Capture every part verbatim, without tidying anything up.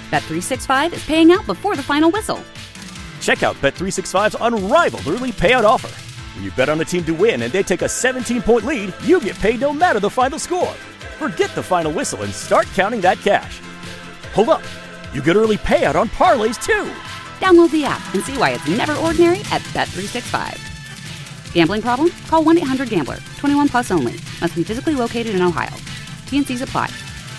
Bet three sixty-five is paying out before the final whistle. Check out Bet three sixty-five's unrivaled early payout offer. When you bet on a team to win and they take a seventeen-point lead, you get paid no matter the final score. Forget the final whistle and start counting that cash. Hold up. You get early payout on parlays, too. Download the app and see why it's never ordinary at Bet three sixty-five. Gambling problem? Call one eight hundred gambler. twenty-one plus only. Must be physically located in Ohio. T N Cs apply.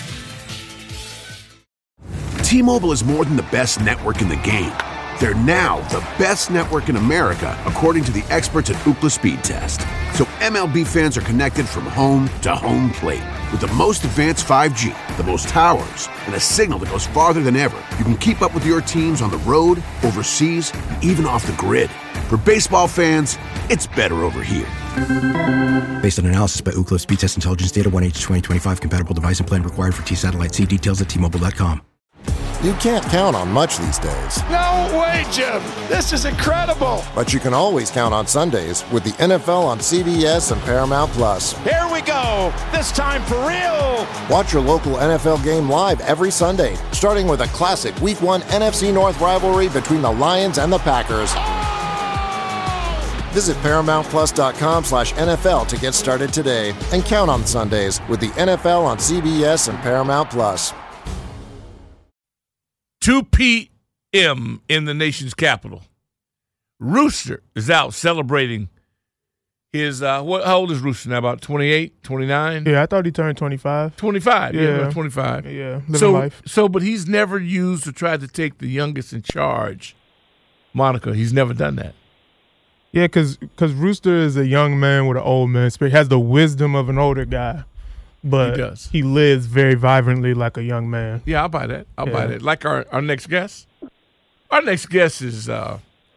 T-Mobile is more than the best network in the game. They're now the best network in America, according to the experts at Ookla Speed Test. So M L B fans are connected from home to home plate. With the most advanced five G, the most towers, and a signal that goes farther than ever, you can keep up with your teams on the road, overseas, and even off the grid. For baseball fans, it's better over here. Based on analysis by Ookla Speed Test Intelligence Data, one H twenty twenty-five compatible device and plan required for T-Satellite. See details at T Mobile dot com. You can't count on much these days. No way, Jim. This is incredible. But you can always count on Sundays with the N F L on C B S and Paramount Plus. Here we go. This time for real. Watch your local N F L game live every Sunday, starting with a classic Week one N F C North rivalry between the Lions and the Packers. Visit ParamountPlus.com slash NFL to get started today and count on Sundays with the N F L on C B S and Paramount Plus. two p.m. in the nation's capital. Rooster is out celebrating his, uh, what, how old is Rooster now? About twenty-eight, twenty-nine? Yeah, I thought he turned twenty-five. twenty-five, yeah, Yeah. about twenty-five. Yeah, living so, life. So, but he's never used or tried to take the youngest in charge moniker. He's never done that. Yeah, because Rooster is a young man with an old man spirit. He has the wisdom of an older guy, but He does. he lives very vibrantly like a young man. Yeah, I'll buy that. I'll Yeah. buy that. Like our, our next guest. Our next guest is uh,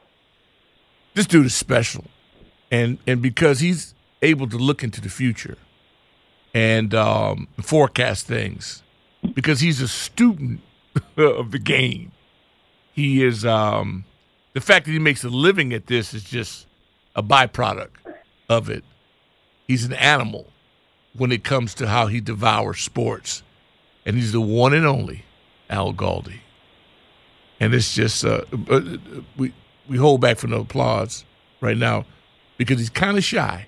this dude is special, and and because he's able to look into the future and um, forecast things, because he's a student of the game. He is um, the fact that he makes a living at this is just a byproduct of it. He's an animal when it comes to how he devours sports, and he's the one and only Al Galdi. And it's just uh, uh, we we hold back from the applause right now because he's kind of shy.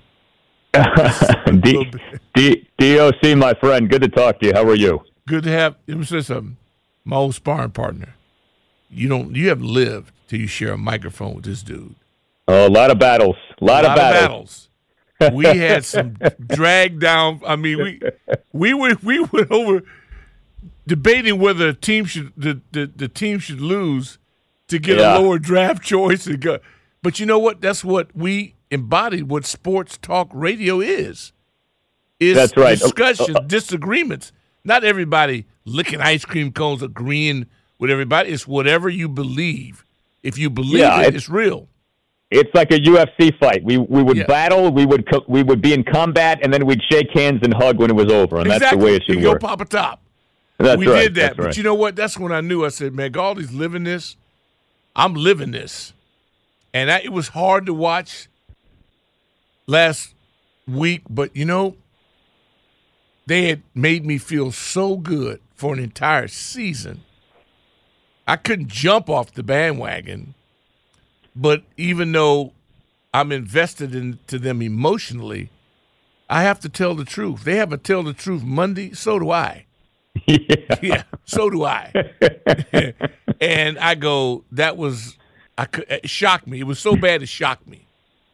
D- D- DOC, my friend, good to talk to you. How are you? Good to have. Let me say something. My old sparring partner. You don't. You haven't lived till you share a microphone with this dude. Oh, a lot of battles. A lot, a lot of battles. Of battles. We had some drag down. I mean, we we went we went over debating whether a team should the, the, the team should lose to get Yeah. a lower draft choice. And go. But you know what? That's what we embodied. What sports talk radio is. Is That's right. discussion, disagreements. Not everybody licking ice cream cones, agreeing with everybody. It's whatever you believe. If you believe Yeah, it, it's- it's real. It's like a U F C fight. We we would Yeah. battle, we would co- we would be in combat, and then we'd shake hands and hug when it was over, and Exactly. that's the way it should you work. go Papa Top. That's we right. did that. That's But right. you know what? That's when I knew. I said, man, Galdi's living this. I'm living this. And I, it was hard to watch last week, but, you know, they had made me feel so good for an entire season. I couldn't jump off the bandwagon, but even though I'm invested into them emotionally, I have to tell the truth. They have a tell the truth Monday, so do I. yeah. Yeah, so do I. And I go, that was, I could, it shocked me. It was so bad it shocked me.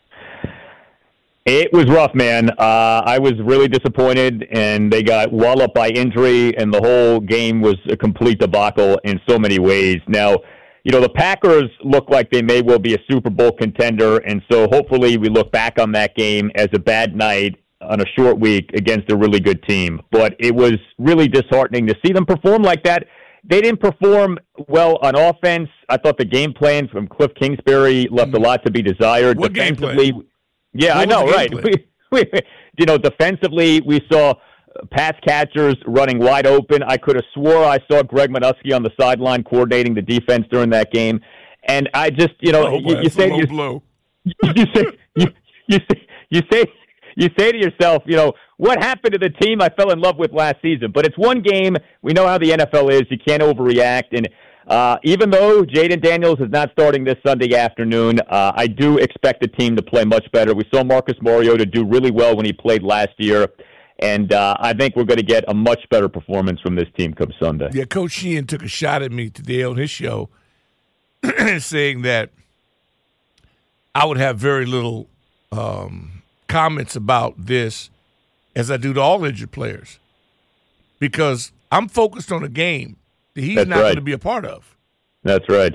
It was rough, man. Uh, I was really disappointed, and they got walloped by injury, and the whole game was a complete debacle in so many ways. Now, you know, the Packers look like they may well be a Super Bowl contender, and so hopefully we look back on that game as a bad night on a short week against a really good team. But it was really disheartening to see them perform like that. They didn't perform well on offense. I thought the game plan from Cliff Kingsbury left a lot to be desired. What game plan? Defensively, yeah, What I know, was the right? game plan? We, we, you know, defensively, we saw pass catchers running wide open. I could have swore I saw Greg Minuski on the sideline coordinating the defense during that game. And I just, you know, Oh, you, boy, you that's a say low you, blow. you say you, you say you say you say to yourself, you know, what happened to the team I fell in love with last season. But it's one game. We know how the N F L is. You can't overreact. And uh, even though Jaden Daniels is not starting this Sunday afternoon, uh, I do expect the team to play much better. We saw Marcus Mariota do really well when he played last year. And uh, I think we're going to get a much better performance from this team come Sunday. Yeah, Coach Sheehan took a shot at me today on his show saying that I would have very little um, comments about this as I do to all injured players because I'm focused on a game that he's That's not right. going to be a part of. That's right.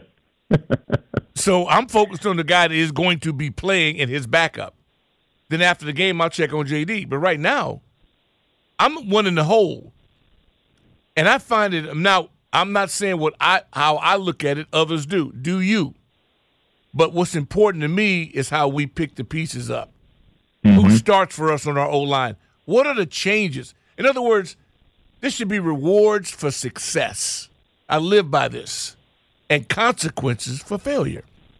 So I'm focused on the guy that is going to be playing in his backup. Then after the game, I'll check on J D. But right now, I'm one in the hole. And I find it now, I'm not saying what I how I look at it, others do. Do you? But what's important to me is how we pick the pieces up. Mm-hmm. Who starts for us on our O-line? What are the changes? In other words, this should be rewards for success. I live by this. And consequences for failure.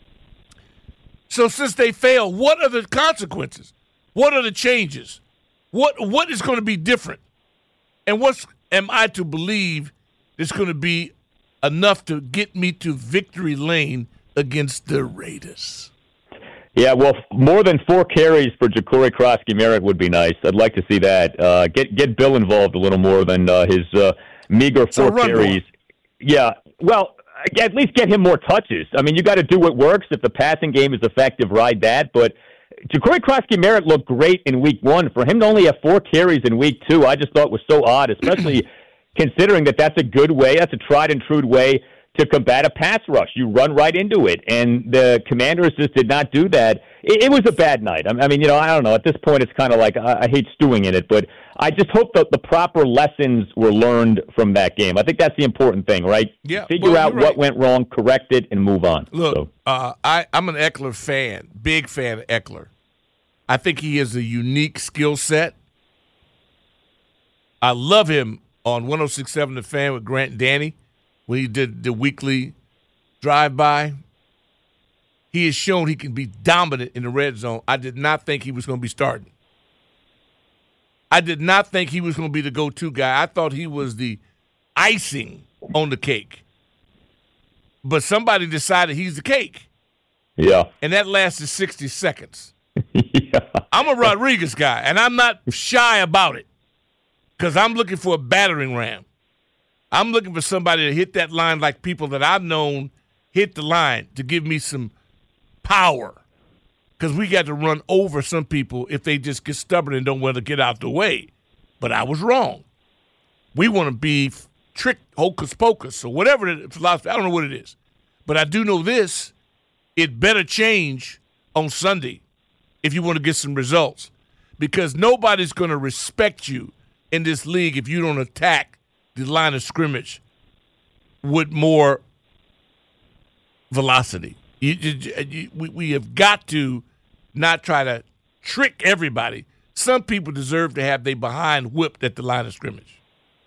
So since they fail, what are the consequences? What are the changes? What what is going to be different? And what am I to believe is going to be enough to get me to victory lane against the Raiders? Yeah, well, more than four carries for Ja'Cory Krosky-Merritt would be nice. I'd like to see that. Uh, get get Bill involved a little more than uh, his uh, meager four carries. Yeah, well, at least get him more touches. I mean, you got to do what works. If the passing game is effective, ride that. But Ja'Cory Krosky-Merritt looked great in week one. For him to only have four carries in week two, I just thought was so odd, especially considering that that's a good way, that's a tried and true way to combat a pass rush. You run right into it, and the Commanders just did not do that. It, it was a bad night. I mean, you know, I don't know. At this point, it's kind of like I, I hate stewing in it, but I just hope that the proper lessons were learned from that game. I think that's the important thing, right? Yeah. Figure well, out right. what went wrong, correct it, and move on. Look, so. uh, I, I'm an Eckler fan, big fan of Eckler. I think he has a unique skill set. I love him on one oh six point seven The Fan with Grant and Danny when he did the weekly drive-by. He has shown he can be dominant in the red zone. I did not think he was going to be starting. I did not think he was going to be the go-to guy. I thought he was the icing on the cake. But somebody decided he's the cake. Yeah. And that lasted sixty seconds. Yeah. I'm a Rodriguez guy, and I'm not shy about it because I'm looking for a battering ram. I'm looking for somebody to hit that line like people that I've known hit the line to give me some power because we got to run over some people if they just get stubborn and don't want to get out the way. But I was wrong. We want to be trick hocus pocus or whatever the philosophy. I don't know what it is. But I do know this. It better change on Sunday if you want to get some results because nobody's going to respect you in this league if you don't attack the line of scrimmage with more velocity. You, you, you, we, we have got to not try to trick everybody. Some people deserve to have their behind whipped at the line of scrimmage.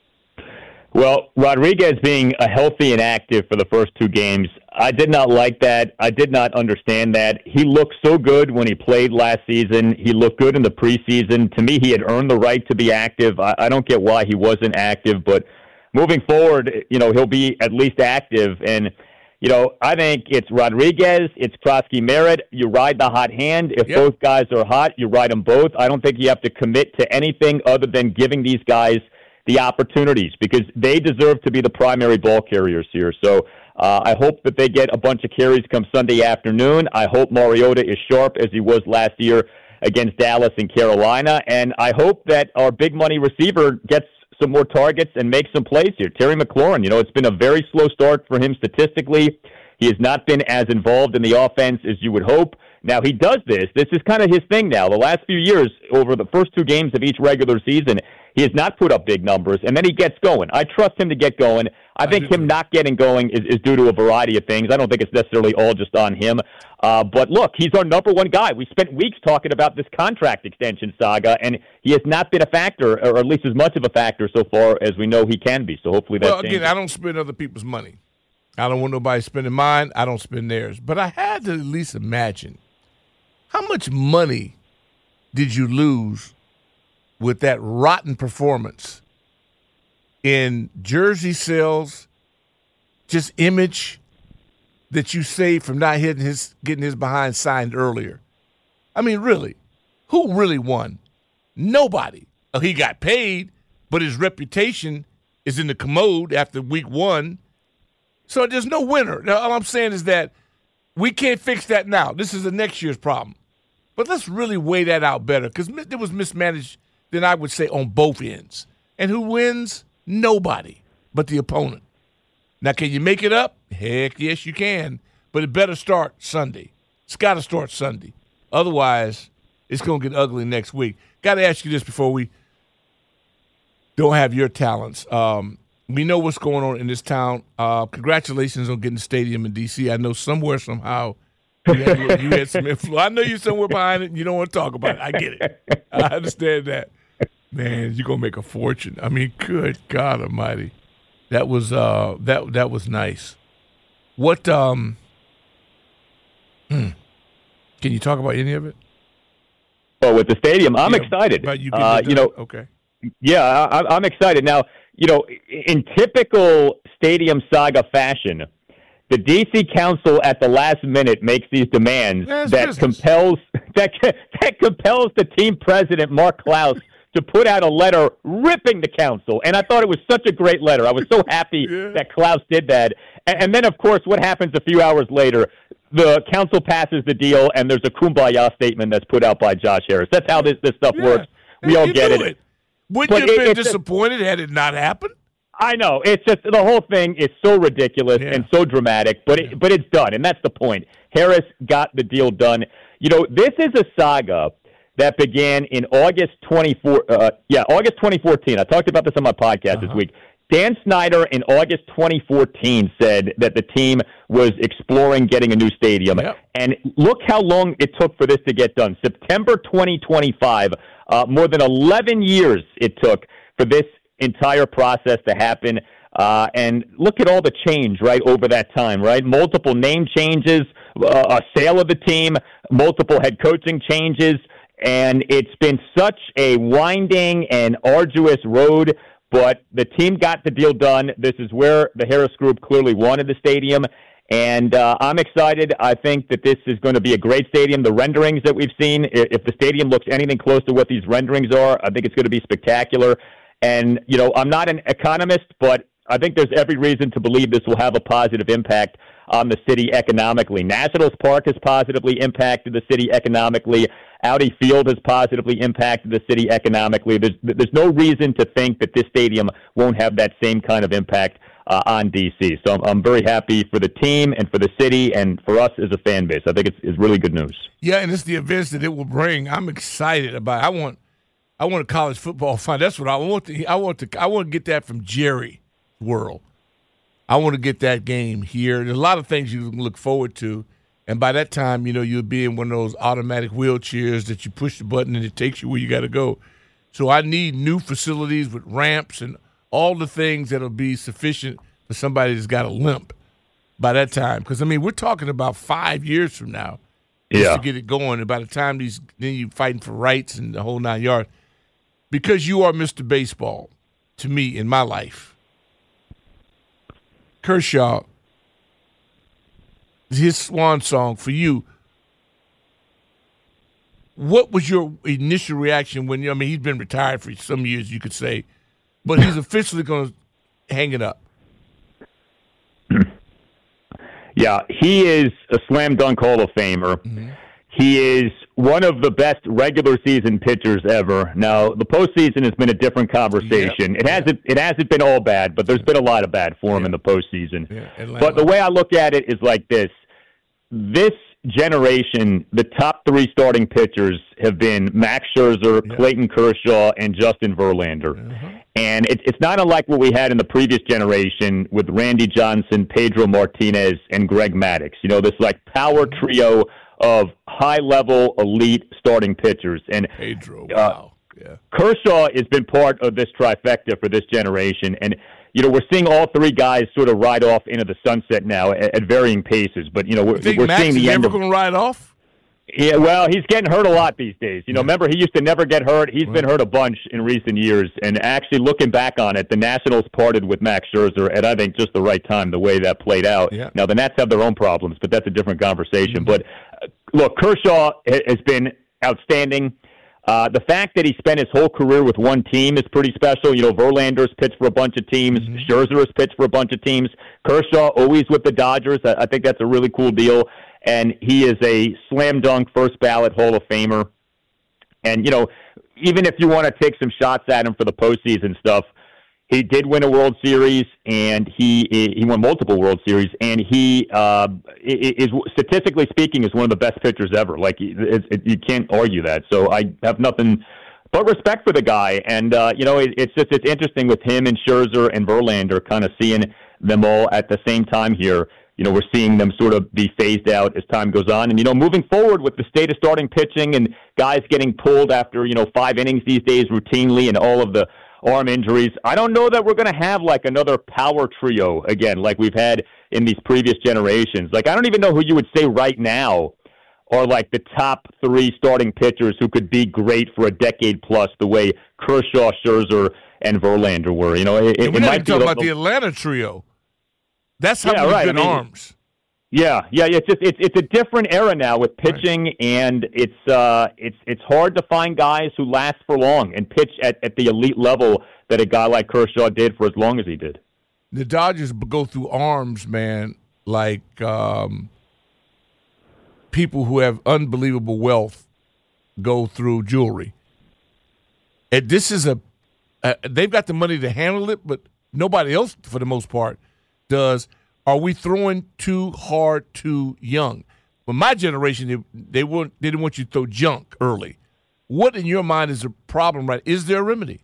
Well, Rodriguez being a healthy and active for the first two games, I did not like that. I did not understand that. He looked so good when he played last season. He looked good in the preseason. To me, he had earned the right to be active. I, I don't get why he wasn't active, but moving forward, you know, he'll be at least active. And, you know, I think it's Rodriguez, it's Krosky-Merritt. You ride the hot hand. If yep. both guys are hot, you ride them both. I don't think you have to commit to anything other than giving these guys the opportunities because they deserve to be the primary ball carriers here. So uh, I hope that they get a bunch of carries come Sunday afternoon. I hope Mariota is sharp as he was last year against Dallas and Carolina. And I hope that our big money receiver gets some more targets and makes some plays here. Terry McLaurin, you know, it's been a very slow start for him statistically. He has not been as involved in the offense as you would hope. Now, he does this. This is kind of his thing now. The last few years, over the first two games of each regular season, he has not put up big numbers, and then he gets going. I trust him to get going. I think him not getting going is, is due to a variety of things. I don't think it's necessarily all just on him. Uh, but, look, he's our number one guy. We spent weeks talking about this contract extension saga, and he has not been a factor, or at least as much of a factor so far as we know he can be. So hopefully that Well, changes. again, I don't spend other people's money. I don't want nobody spending mine. I don't spend theirs. But I had to at least imagine how much money did you lose with that rotten performance in jersey sales, just image that you saved from not hitting his, getting his behind signed earlier. I mean, really, who really won? Nobody. Oh, he got paid, but his reputation is in the commode after week one. So there's no winner. Now, all I'm saying is that we can't fix that now. This is the next year's problem. But let's really weigh that out better, because it was mismanaged, then I would say, on both ends. And who wins? Nobody but the opponent. Now, can you make it up? Heck, yes, you can. But it better start Sunday. It's got to start Sunday. Otherwise, it's going to get ugly next week. Got to ask you this before we don't have your talents. Um, we know what's going on in this town. Uh, congratulations on getting the stadium in D C. I know somewhere, somehow, you had, you had some influence. I know you're somewhere behind it and you don't want to talk about it. I get it. I understand that. Man, you're going to make a fortune. I mean, good God almighty. That was uh, that that was nice. What um hmm, can you talk about any of it? Oh, with the stadium, I'm yeah, excited. But you, uh, you know, okay. Yeah, I, I'm excited. Now, you know, in typical stadium saga fashion, the D C Council at the last minute makes these demands yeah, that business. compels that that compels the team president, Mark Klaus, to put out a letter ripping the council. And I thought it was such a great letter. I was so happy yeah. that Klaus did that. And, and then, of course, what happens a few hours later? The council passes the deal, and there's a kumbaya statement that's put out by Josh Harris. That's how this, this stuff yeah. works. We all get it. it. Wouldn't But you have it, been disappointed had it not happened? I know. It's just the whole thing is so ridiculous yeah. and so dramatic, but it, yeah. but it's done, and that's the point. Harris got the deal done. You know, this is a saga that began in August twenty-four. Uh, yeah, August twenty fourteen. I talked about this on my podcast uh-huh. this week. Dan Snyder in August twenty fourteen said that the team was exploring getting a new stadium. Yep. And look how long it took for this to get done. September twenty twenty-five, uh, more than eleven years it took for this entire process to happen. Uh, and look at all the change, right, over that time, right? Multiple name changes, uh, a sale of the team, multiple head coaching changes. And it's been such a winding and arduous road, but the team got the deal done. This is where the Harris Group clearly wanted the stadium, and uh, I'm excited. I think that this is going to be a great stadium. The renderings that we've seen, if the stadium looks anything close to what these renderings are, I think it's going to be spectacular. And, you know, I'm not an economist, but I think there's every reason to believe this will have a positive impact on the city economically. Nationals Park has positively impacted the city economically. Audi Field has positively impacted the city economically. There's, there's no reason to think that this stadium won't have that same kind of impact uh, on D C. So I'm, I'm very happy for the team and for the city and for us as a fan base. I think it's, it's really good news. Yeah, and it's the events that it will bring. I'm excited about it. I want, I want a college football fun. That's what I want. To, I want to. I want to get that from Jerry World. I want to get that game here. There's a lot of things you can look forward to. And by that time, you know, you'll be in one of those automatic wheelchairs that you push the button and it takes you where you got to go. So I need new facilities with ramps and all the things that'll be sufficient for somebody that's got a limp by that time. Because, I mean, we're talking about five years from now just yeah. to get it going. And by the time these, then you're fighting for rights and the whole nine yards. Because you are Mister Baseball to me in my life. Kershaw, his swan song for you, what was your initial reaction when you, I mean, he's been retired for some years, you could say, but he's officially going to hang it up? Yeah, he is a slam dunk Hall of Famer. Mm-hmm. He is one of the best regular season pitchers ever. Now, the postseason has been a different conversation. Yep. It hasn't it hasn't been all bad, but there's been a lot of bad for him yep. in the postseason. Yeah, but the way I look at it is like this. This generation, the top three starting pitchers have been Max Scherzer, yep. Clayton Kershaw, and Justin Verlander. Mm-hmm. And it, it's not unlike what we had in the previous generation with Randy Johnson, Pedro Martinez, and Greg Maddux. You know, this like power trio of high-level, elite starting pitchers. And Pedro, uh, wow. Yeah. Kershaw has been part of this trifecta for this generation. And, you know, we're seeing all three guys sort of ride off into the sunset now at, at varying paces. But, you know, we're, you think we're Max seeing the is end never of... going to ride off? Yeah, well, he's getting hurt a lot these days. You know, remember, he used to never get hurt. He's right. been hurt a bunch in recent years. And actually, looking back on it, the Nationals parted with Max Scherzer at, I think, just the right time, the way that played out. Yeah. Now, the Nats have their own problems, but that's a different conversation. Mm-hmm. But, uh, look, Kershaw has been outstanding. Uh, the fact that he spent his whole career with one team is pretty special. You know, Verlander's pitched for a bunch of teams. Mm-hmm. Scherzer has pitched for a bunch of teams. Kershaw always with the Dodgers. I, I think that's a really cool deal. And he is a slam dunk first ballot Hall of Famer. And, you know, even if you want to take some shots at him for the postseason stuff, he did win a World Series, and he he won multiple World Series, and he uh, is, statistically speaking, is one of the best pitchers ever. Like, it, it, you can't argue that. So I have nothing but respect for the guy. And, uh, you know, it, it's just it's interesting with him and Scherzer and Verlander kind of seeing them all at the same time here. You know, we're seeing them sort of be phased out as time goes on. And, you know, moving forward with the state of starting pitching and guys getting pulled after, you know, five innings these days routinely and all of the arm injuries, I don't know that we're going to have, like, another power trio again like we've had in these previous generations. Like, I don't even know who you would say right now are, like, the top three starting pitchers who could be great for a decade plus the way Kershaw, Scherzer, and Verlander were. You know, it, and we're it not might even be talking a, about the Atlanta trio. That's how yeah, many right. good I mean, arms. Yeah, yeah, it's just it's it's a different era now with pitching, right. and it's uh it's it's hard to find guys who last for long and pitch at, at the elite level that a guy like Kershaw did for as long as he did. The Dodgers go through arms, man, like um, people who have unbelievable wealth go through jewelry. And this is a uh, they've got the money to handle it, but nobody else, for the most part, does. Are we throwing too hard too young? Well, my generation, they, they, weren't, they didn't want you to throw junk early. What, in your mind, is the problem, right? Is there a remedy?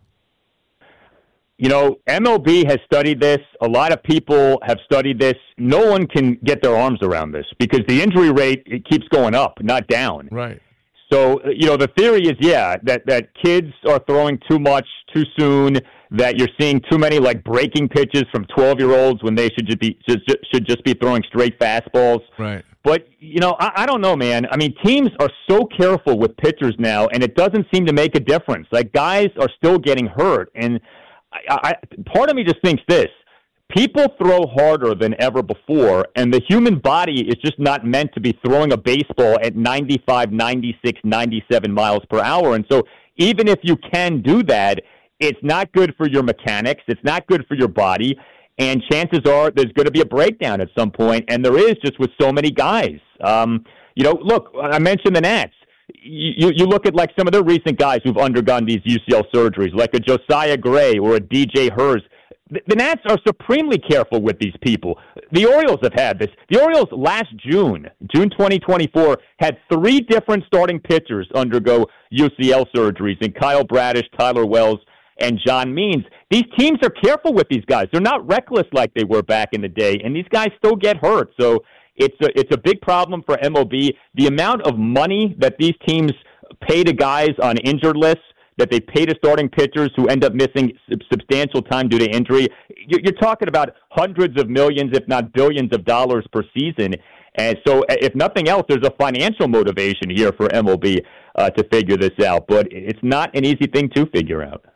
You know, M L B has studied this. A lot of people have studied this. No one can get their arms around this because the injury rate, it keeps going up, not down. Right. So, you know, the theory is, yeah, that, that kids are throwing too much too soon, that you're seeing too many, like, breaking pitches from twelve-year-olds when they should just be just, should just be throwing straight fastballs. Right. But, you know, I, I don't know, man. I mean, teams are so careful with pitchers now, and it doesn't seem to make a difference. Like, guys are still getting hurt. And I, I, part of me just thinks this. People throw harder than ever before, and the human body is just not meant to be throwing a baseball at ninety-five, ninety-six, ninety-seven miles per hour. And so even if you can do that, it's not good for your mechanics. It's not good for your body. And chances are there's going to be a breakdown at some point, and there is just with so many guys. Um, you know, look, I mentioned the Nats. You, you look at, like, some of the recent guys who've undergone these U C L surgeries, like a Josiah Gray or a D J Hurst. The, the Nats are supremely careful with these people. The Orioles have had this. The Orioles last June, June twenty twenty-four, had three different starting pitchers undergo U C L surgeries, and Kyle Bradish, Tyler Wells, and John Means. These teams are careful with these guys. They're not reckless like they were back in the day, and these guys still get hurt. So it's a, it's a big problem for M L B. The amount of money that these teams pay to guys on injured lists, that they pay to starting pitchers who end up missing substantial time due to injury, you're talking about hundreds of millions, if not billions of dollars per season. And so if nothing else, there's a financial motivation here for M L B uh, to figure this out. But it's not an easy thing to figure out.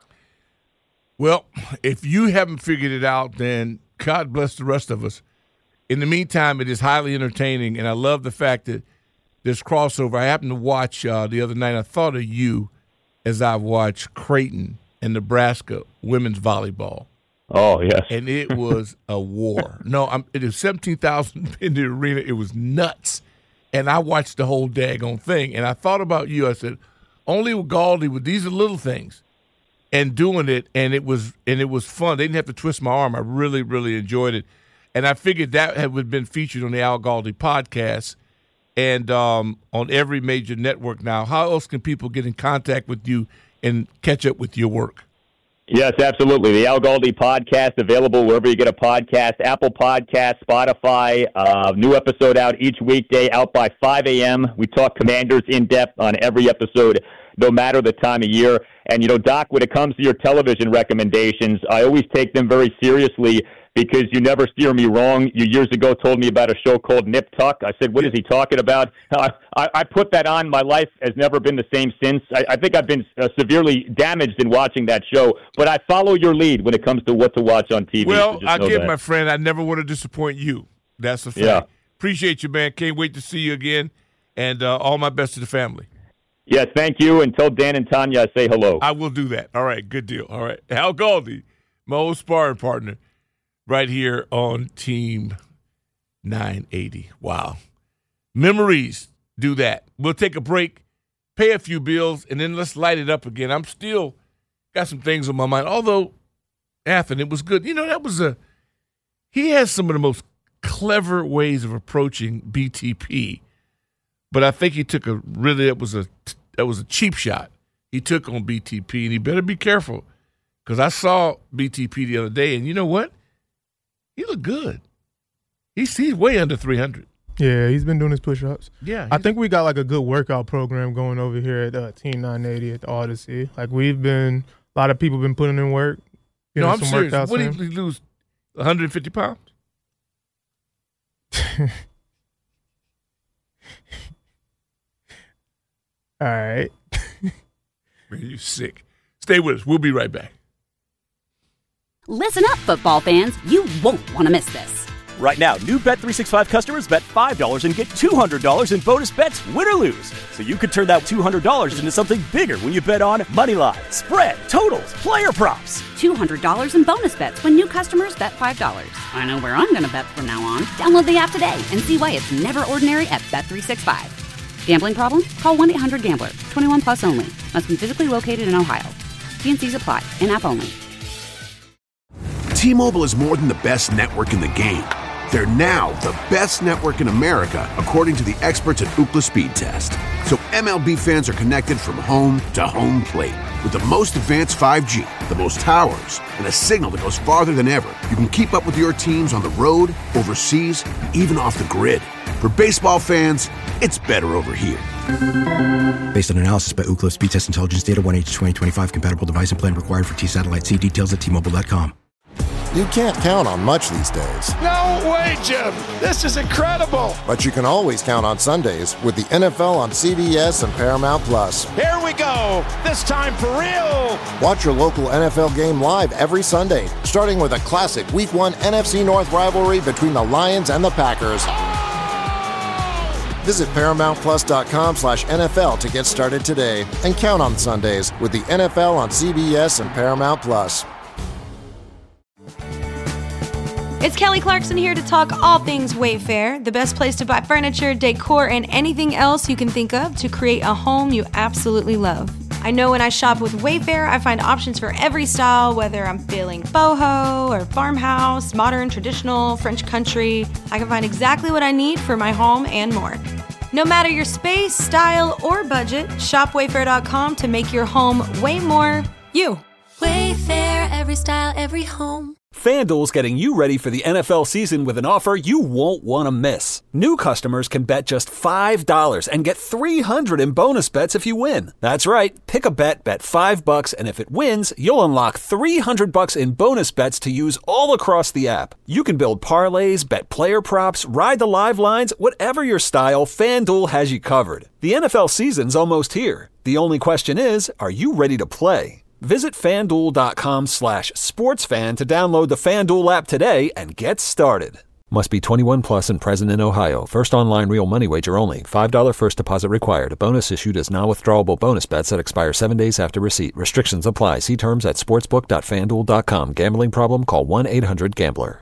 Well, if you haven't figured it out, then God bless the rest of us. In the meantime, it is highly entertaining, and I love the fact that there's crossover. I happened to watch uh, the other night, I thought of you as I watched Creighton and Nebraska women's volleyball. Oh, yes. And it was a war. No, I'm, it was seventeen thousand in the arena. It was nuts. And I watched the whole daggone thing, and I thought about you. I said, only with Galdi, with these are little things, and doing it, and it was and it was fun. They didn't have to twist my arm. I really, really enjoyed it. And I figured that had been featured on the Al Galdi podcast and um, on every major network now. How else can people get in contact with you and catch up with your work? Yes, absolutely. The Al Galdi podcast, available wherever you get a podcast, Apple Podcast, Spotify. Uh, new episode out each weekday, out by five a.m. We talk Commanders in depth on every episode, no matter the time of year. And, you know, Doc, when it comes to your television recommendations, I always take them very seriously because you never steer me wrong. You years ago told me about a show called Nip Tuck. I said, what is he talking about? I, I, I put that on. My life has never been the same since. I, I think I've been uh, severely damaged in watching that show, but I follow your lead when it comes to what to watch on T V. Well, so I give that. my friend, I never want to disappoint you. That's a fact. Yeah. Appreciate you, man. Can't wait to see you again, and uh, all my best to the family. Yes, thank you. And tell Dan and Tanya I say hello. I will do that. All right, good deal. All right. Al Galdi, my old sparring partner, right here on Team nine eighty. Wow. Memories do that. We'll take a break, pay a few bills, and then let's light it up again. I'm still got some things on my mind, although, Athen, it was good. You know, that was a – he has some of the most clever ways of approaching B T P, but I think he took a – really, that was a – That was a cheap shot he took on B T P, and he better be careful because I saw B T P the other day, and you know what? He looked good. He's, he's way under three hundred. Yeah, he's been doing his push-ups. Yeah. I think we got like a good workout program going over here at uh, Team nine eighty at the Odyssey. Like we've been – a lot of people been putting in work. No, I'm some serious. workouts What did in. he lose, one hundred fifty pounds? All right. Man, you sick. Stay with us. We'll be right back. Listen up, football fans. You won't want to miss this. Right now, new Bet three sixty-five customers bet five dollars and get two hundred dollars in bonus bets, win or lose. So you could turn that two hundred dollars into something bigger when you bet on money line, spread, totals, player props. two hundred dollars in bonus bets when new customers bet five dollars. I know where I'm going to bet from now on. Download the app today and see why it's never ordinary at Bet three sixty-five. Gambling problem? Call one eight hundred gambler. twenty-one plus only. Must be physically located in Ohio. T N Cs apply. In-app only. T-Mobile is more than the best network in the game. They're now the best network in America, according to the experts at Ookla Speed Test. So M L B fans are connected from home to home plate. With the most advanced five G, the most towers, and a signal that goes farther than ever, you can keep up with your teams on the road, overseas, and even off the grid. For baseball fans, it's better over here. Based on analysis by Ookla Speed Test Intelligence Data, one H twenty twenty-five compatible device and plan required for T-Satellite. See details at T Mobile dot com. You can't count on much these days. No way, Jim. This is incredible. But you can always count on Sundays with the N F L on C B S and Paramount Plus. Here we go. This time for real. Watch your local N F L game live every Sunday, starting with a classic Week one N F C North rivalry between the Lions and the Packers. Visit Paramount Plus dot com slash N F L to get started today and count on Sundays with the N F L on C B S and Paramount Plus. It's Kelly Clarkson here to talk all things Wayfair, the best place to buy furniture, decor, and anything else you can think of to create a home you absolutely love. I know when I shop with Wayfair, I find options for every style, whether I'm feeling boho or farmhouse, modern, traditional, French country. I can find exactly what I need for my home and more. No matter your space, style, or budget, shop Wayfair dot com to make your home way more you. Wayfair, every style, every home. FanDuel's getting you ready for the N F L season with an offer you won't want to miss. New customers can bet just five dollars and get three hundred dollars in bonus bets if you win. That's right. Pick a bet, bet five bucks, and if it wins, you'll unlock three hundred bucks in bonus bets to use all across the app. You can build parlays, bet player props, ride the live lines, whatever your style, FanDuel has you covered. The N F L season's almost here. The only question is, are you ready to play? Visit FanDuel.com slash sportsfan to download the FanDuel app today and get started. Must be twenty-one plus and present in Ohio. First online real money wager only. five dollars first deposit required. A bonus issued as non-withdrawable bonus bets that expire seven days after receipt. Restrictions apply. See terms at sportsbook dot fan duel dot com. Gambling problem? Call one eight hundred gambler.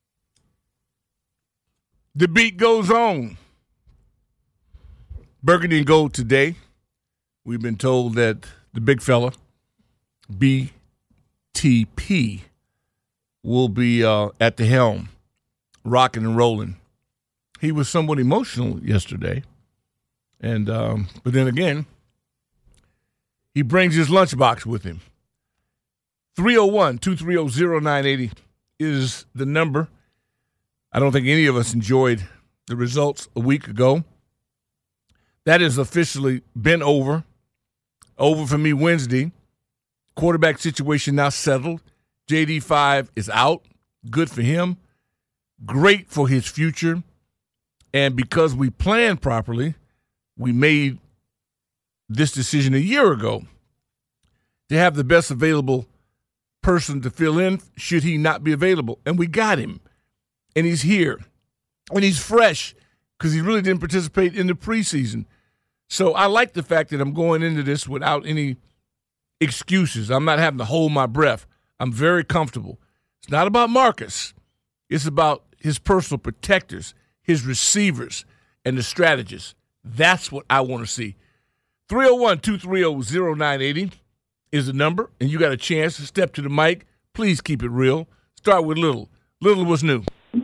The beat goes on. Burgundy and gold today. We've been told that the big fella, B T P, will be uh, at the helm, rocking and rolling. He was somewhat emotional yesterday, and um, but then again, he brings his lunchbox with him. three oh one, two three oh, oh nine eight oh is the number. I don't think any of us enjoyed the results a week ago. That has officially been over. Over for me Wednesday. Quarterback situation now settled. J D five is out. Good for him. Great for his future. And because we planned properly, we made this decision a year ago to have the best available person to fill in should he not be available. And we got him. And he's here. And he's fresh because he really didn't participate in the preseason. So I like the fact that I'm going into this without any excuses. I'm not having to hold my breath. I'm very comfortable. It's not about Marcus. It's about his personal protectors, his receivers, and the strategists. That's what I want to see. three oh one, two three oh, oh nine eight oh is the number, and you got a chance to step to the mic. Please keep it real. Start with Little. Little, what's new?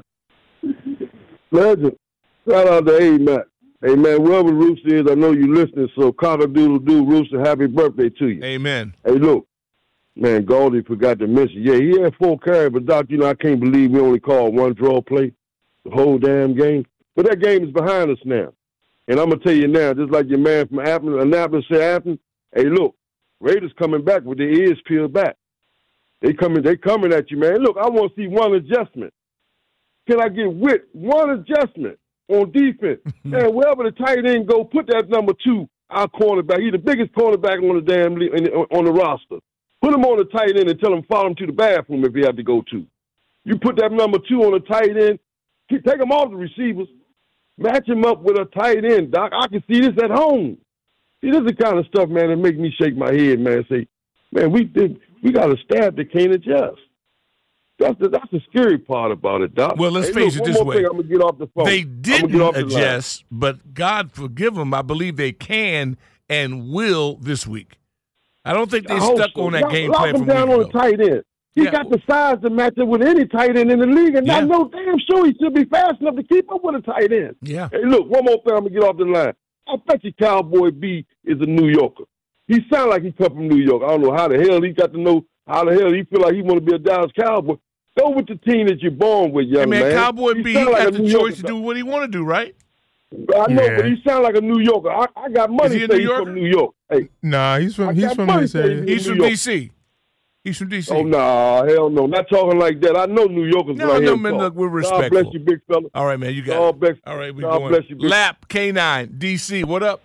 Legend. Shout out to A-Mac. Hey, man, wherever Rooster is, I know you listening, so cock-a-doodle-doo, Rooster, happy birthday to you. Amen. Hey, look, man, Goldie forgot to mention, yeah, he had four carries, but, Doc, you know, I can't believe we only called one draw play the whole damn game. But that game is behind us now. And I'm going to tell you now, just like your man from Athens, Annapolis said, Athens, hey, look, Raiders coming back with their ears peeled back. They coming, they coming at you, man. Look, I want to see one adjustment. Can I get with one adjustment on defense? Man, wherever the tight end go, put that number two, our cornerback. He's the biggest cornerback on the damn league, on the roster. Put him on the tight end and tell him follow him to the bathroom if he have to go to. You put that number two on the tight end, take him off the receivers, match him up with a tight end, Doc. I can see this at home. See, this is the kind of stuff, man, that make me shake my head, man, and say, man, we did, we got a staff that can't adjust. That's the, that's the scary part about it, Doc. Well, let's hey, face look, it this way. Thing, I'm gonna get off the phone. They didn't off the adjust, but God forgive them. I believe they can and will this week. I don't think they stuck so. on that lock, game lock plan him from down on the tight end. He yeah. got the size to match up with any tight end in the league, and yeah. I know damn sure he should be fast enough to keep up with a tight end. Yeah. Hey, look, one more thing, I'm gonna get off the line. I bet you Cowboy B is a New Yorker. He sounds like he come from New York. I don't know how the hell he got to know how the hell he feel like he want to be a Dallas Cowboy. Go with the team that you're born with, young hey man, man. Cowboy he B like got the choice Yorker. to do what he want to do, right? I know, yeah. but he sounds like a New Yorker. I, I got money to say he's from New York. Hey, nah, he's from I he's from money this area. He's from York. D C. He's from D C. Oh, nah, hell no. Not talking like that. I know New Yorkers No, right no, here. man, talk. look, we're God respectful. bless you, big fella. All right, man, you got God it. bless, All right, we God going. bless you, big Lap, K nine, D C, what up?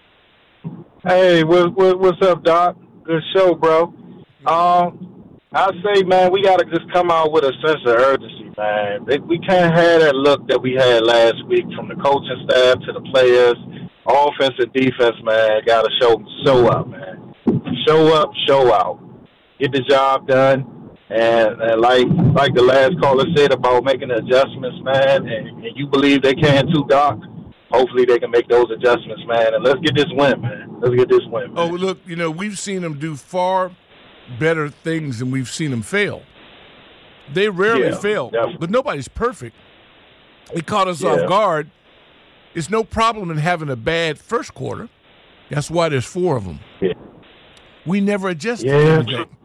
Hey, what, what, what's up, Doc? Good show, bro. Um, I say, man, we got to just come out with a sense of urgency, man. We can't have that look that we had last week from the coaching staff to the players, offense and defense, man. Got to show show up, man. Show up, show out. Get the job done. And, and like like the last caller said about making the adjustments, man, and, and you believe they can too, Doc, hopefully they can make those adjustments, man. And let's get this win, man. Let's get this win, man. Oh, look, you know, we've seen them do far better things than we've seen them fail. They rarely Yeah, fail, definitely. but nobody's perfect. It caught us Yeah. off guard. It's no problem in having a bad first quarter. That's why there's four of them. Yeah. We never adjusted Yeah, anything. true.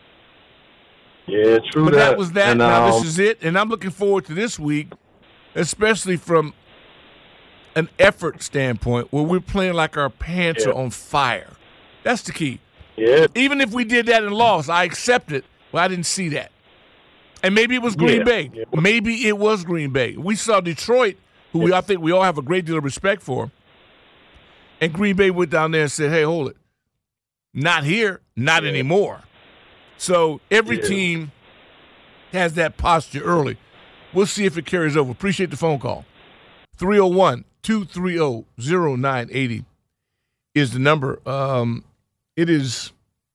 Yeah, true. But that was that. And, now um, this is it, and I'm looking forward to this week, especially from an effort standpoint, where we're playing like our pants Yeah. are on fire. That's the key. Yeah. Even if we did that and lost, I accept it. Well, I didn't see that. And maybe it was Green Yeah. Bay. Yeah. Maybe it was Green Bay. We saw Detroit, who we, I think we all have a great deal of respect for, and Green Bay went down there and said, hey, hold it. Not here, not Yeah. anymore. So every Yeah. team has that posture early. We'll see if it carries over. Appreciate the phone call. three oh one, two three oh, oh nine eight oh is the number. Um, it is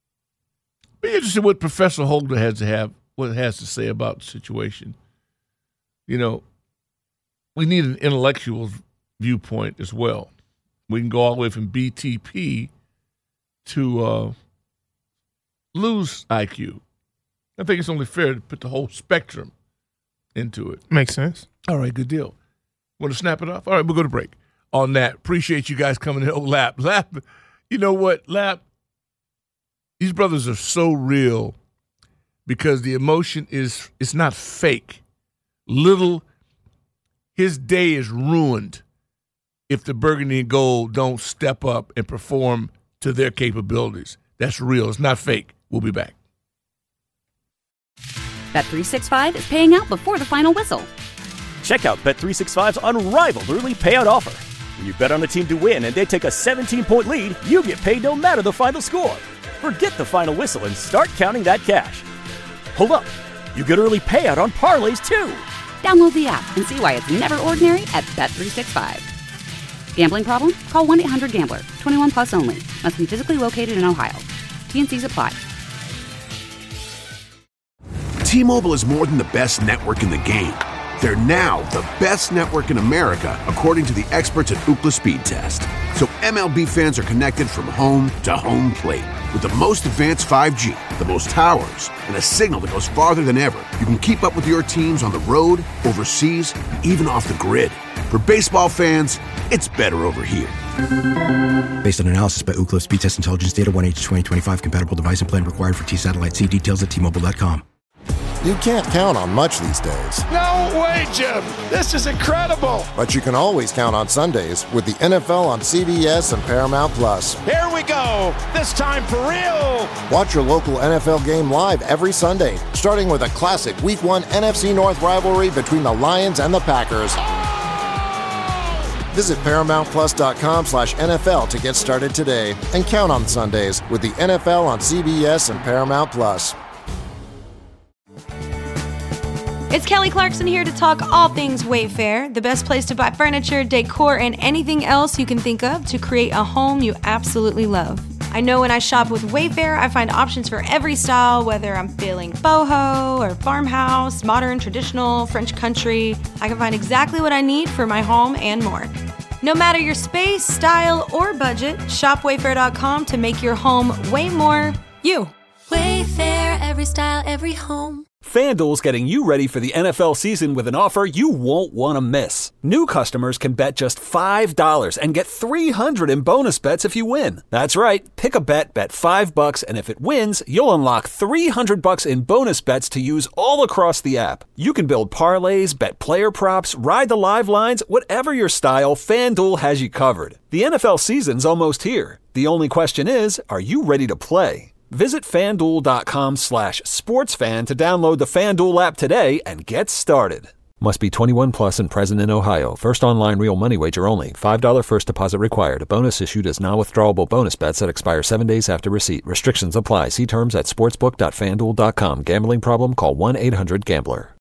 be interested what Professor Holder has to have, what it has to say about the situation. You know, we need an intellectual viewpoint as well. We can go all the way from B T P to uh, lose I Q. I think it's only fair to put the whole spectrum into it. Makes sense. All right, good deal. Want to snap it off? All right, we'll go to break on that. Appreciate you guys coming in. Oh, Lap. Lap, you know what, Lap? These brothers are so real because the emotion is, it's not fake. Little, his day is ruined if the Burgundy and Gold don't step up and perform to their capabilities. That's real. It's not fake. We'll be back. Bet three sixty-five is paying out before the final whistle. Check out Bet three sixty-five's unrivaled early payout offer. When you bet on a team to win and they take a seventeen-point lead, you get paid no matter the final score. Forget the final whistle and start counting that cash. Hold up. You get early payout on parlays, too. Download the app and see why it's never ordinary at Bet three sixty-five. Gambling problem? Call one eight hundred gambler. twenty-one plus only. Must be physically located in Ohio. T N Cs apply. T-Mobile is more than the best network in the game. They're now the best network in America, according to the experts at Ookla Speed Test. So M L B fans are connected from home to home plate. With the most advanced five G, the most towers, and a signal that goes farther than ever, you can keep up with your teams on the road, overseas, and even off the grid. For baseball fans, it's better over here. Based on analysis by Ookla Speed Test Intelligence Data, one H twenty twenty-five compatible device and plan required for T-Satellite. See details at T Mobile dot com. You can't count on much these days. No way, Jim. This is incredible. But you can always count on Sundays with the N F L on C B S and Paramount Plus. Here we go. This time for real. Watch your local N F L game live every Sunday, starting with a classic Week one N F C North rivalry between the Lions and the Packers. Visit ParamountPlus.com slash NFL to get started today and count on Sundays with the N F L on C B S and Paramount Plus. It's Kelly Clarkson here to talk all things Wayfair, the best place to buy furniture, decor, and anything else you can think of to create a home you absolutely love. I know when I shop with Wayfair, I find options for every style, whether I'm feeling boho or farmhouse, modern, traditional, French country. I can find exactly what I need for my home and more. No matter your space, style, or budget, shop Wayfair dot com to make your home way more you. Wayfair, every style, every home. FanDuel's getting you ready for the N F L season with an offer you won't want to miss. New customers can bet just five dollars and get three hundred dollars in bonus bets if you win. That's right. Pick a bet, bet five bucks, and if it wins, you'll unlock three hundred bucks in bonus bets to use all across the app. You can build parlays, bet player props, ride the live lines, whatever your style, FanDuel has you covered. The N F L season's almost here. The only question is, are you ready to play? Visit FanDuel.com slash sportsfan to download the FanDuel app today and get started. Must be twenty-one plus and present in Ohio. First online real money wager only. five dollars first deposit required. Bonus issued as non-withdrawable bonus bets that expire seven days after receipt. Restrictions apply. See terms at sportsbook dot fan duel dot com. Gambling problem? Call one eight hundred gambler.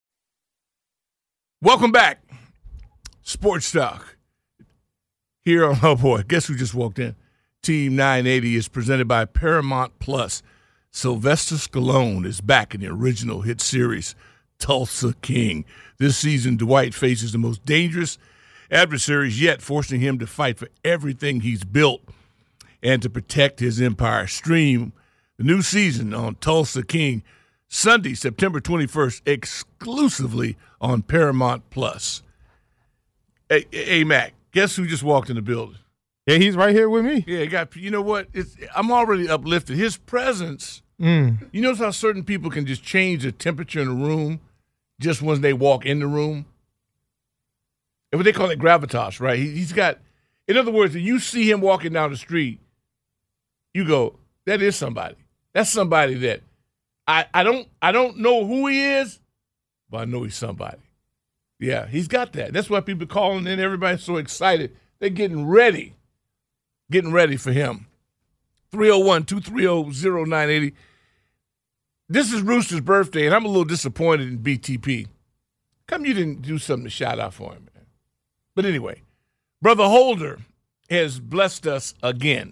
Welcome back. Sports Talk. Here on, oh boy, guess who just walked in? Team nine eighty is presented by Paramount Plus. Sylvester Stallone is back in the original hit series, Tulsa King. This season, Dwight faces the most dangerous adversaries yet, forcing him to fight for everything he's built and to protect his empire. Stream the new season on Tulsa King Sunday, September twenty-first, exclusively on Paramount Plus. Hey, hey, Mac, guess who just walked in the building? Yeah, he's right here with me. Yeah, got. You know what? It's, I'm already uplifted. His presence. Mm. You notice how certain people can just change the temperature in the room just when they walk in the room? And what they call it gravitas, right? He, he's got, in other words, when you see him walking down the street, you go, that is somebody. That's somebody that I, I don't I don't know who he is, but I know he's somebody. Yeah, he's got that. That's why people are calling in. Everybody's so excited. They're getting ready. Getting ready for him. three oh one, two three oh, oh nine eight oh. This is Rooster's birthday, and I'm a little disappointed in B T P. Come you didn't do something to shout out for him, man. But anyway, Brother Holder has blessed us again.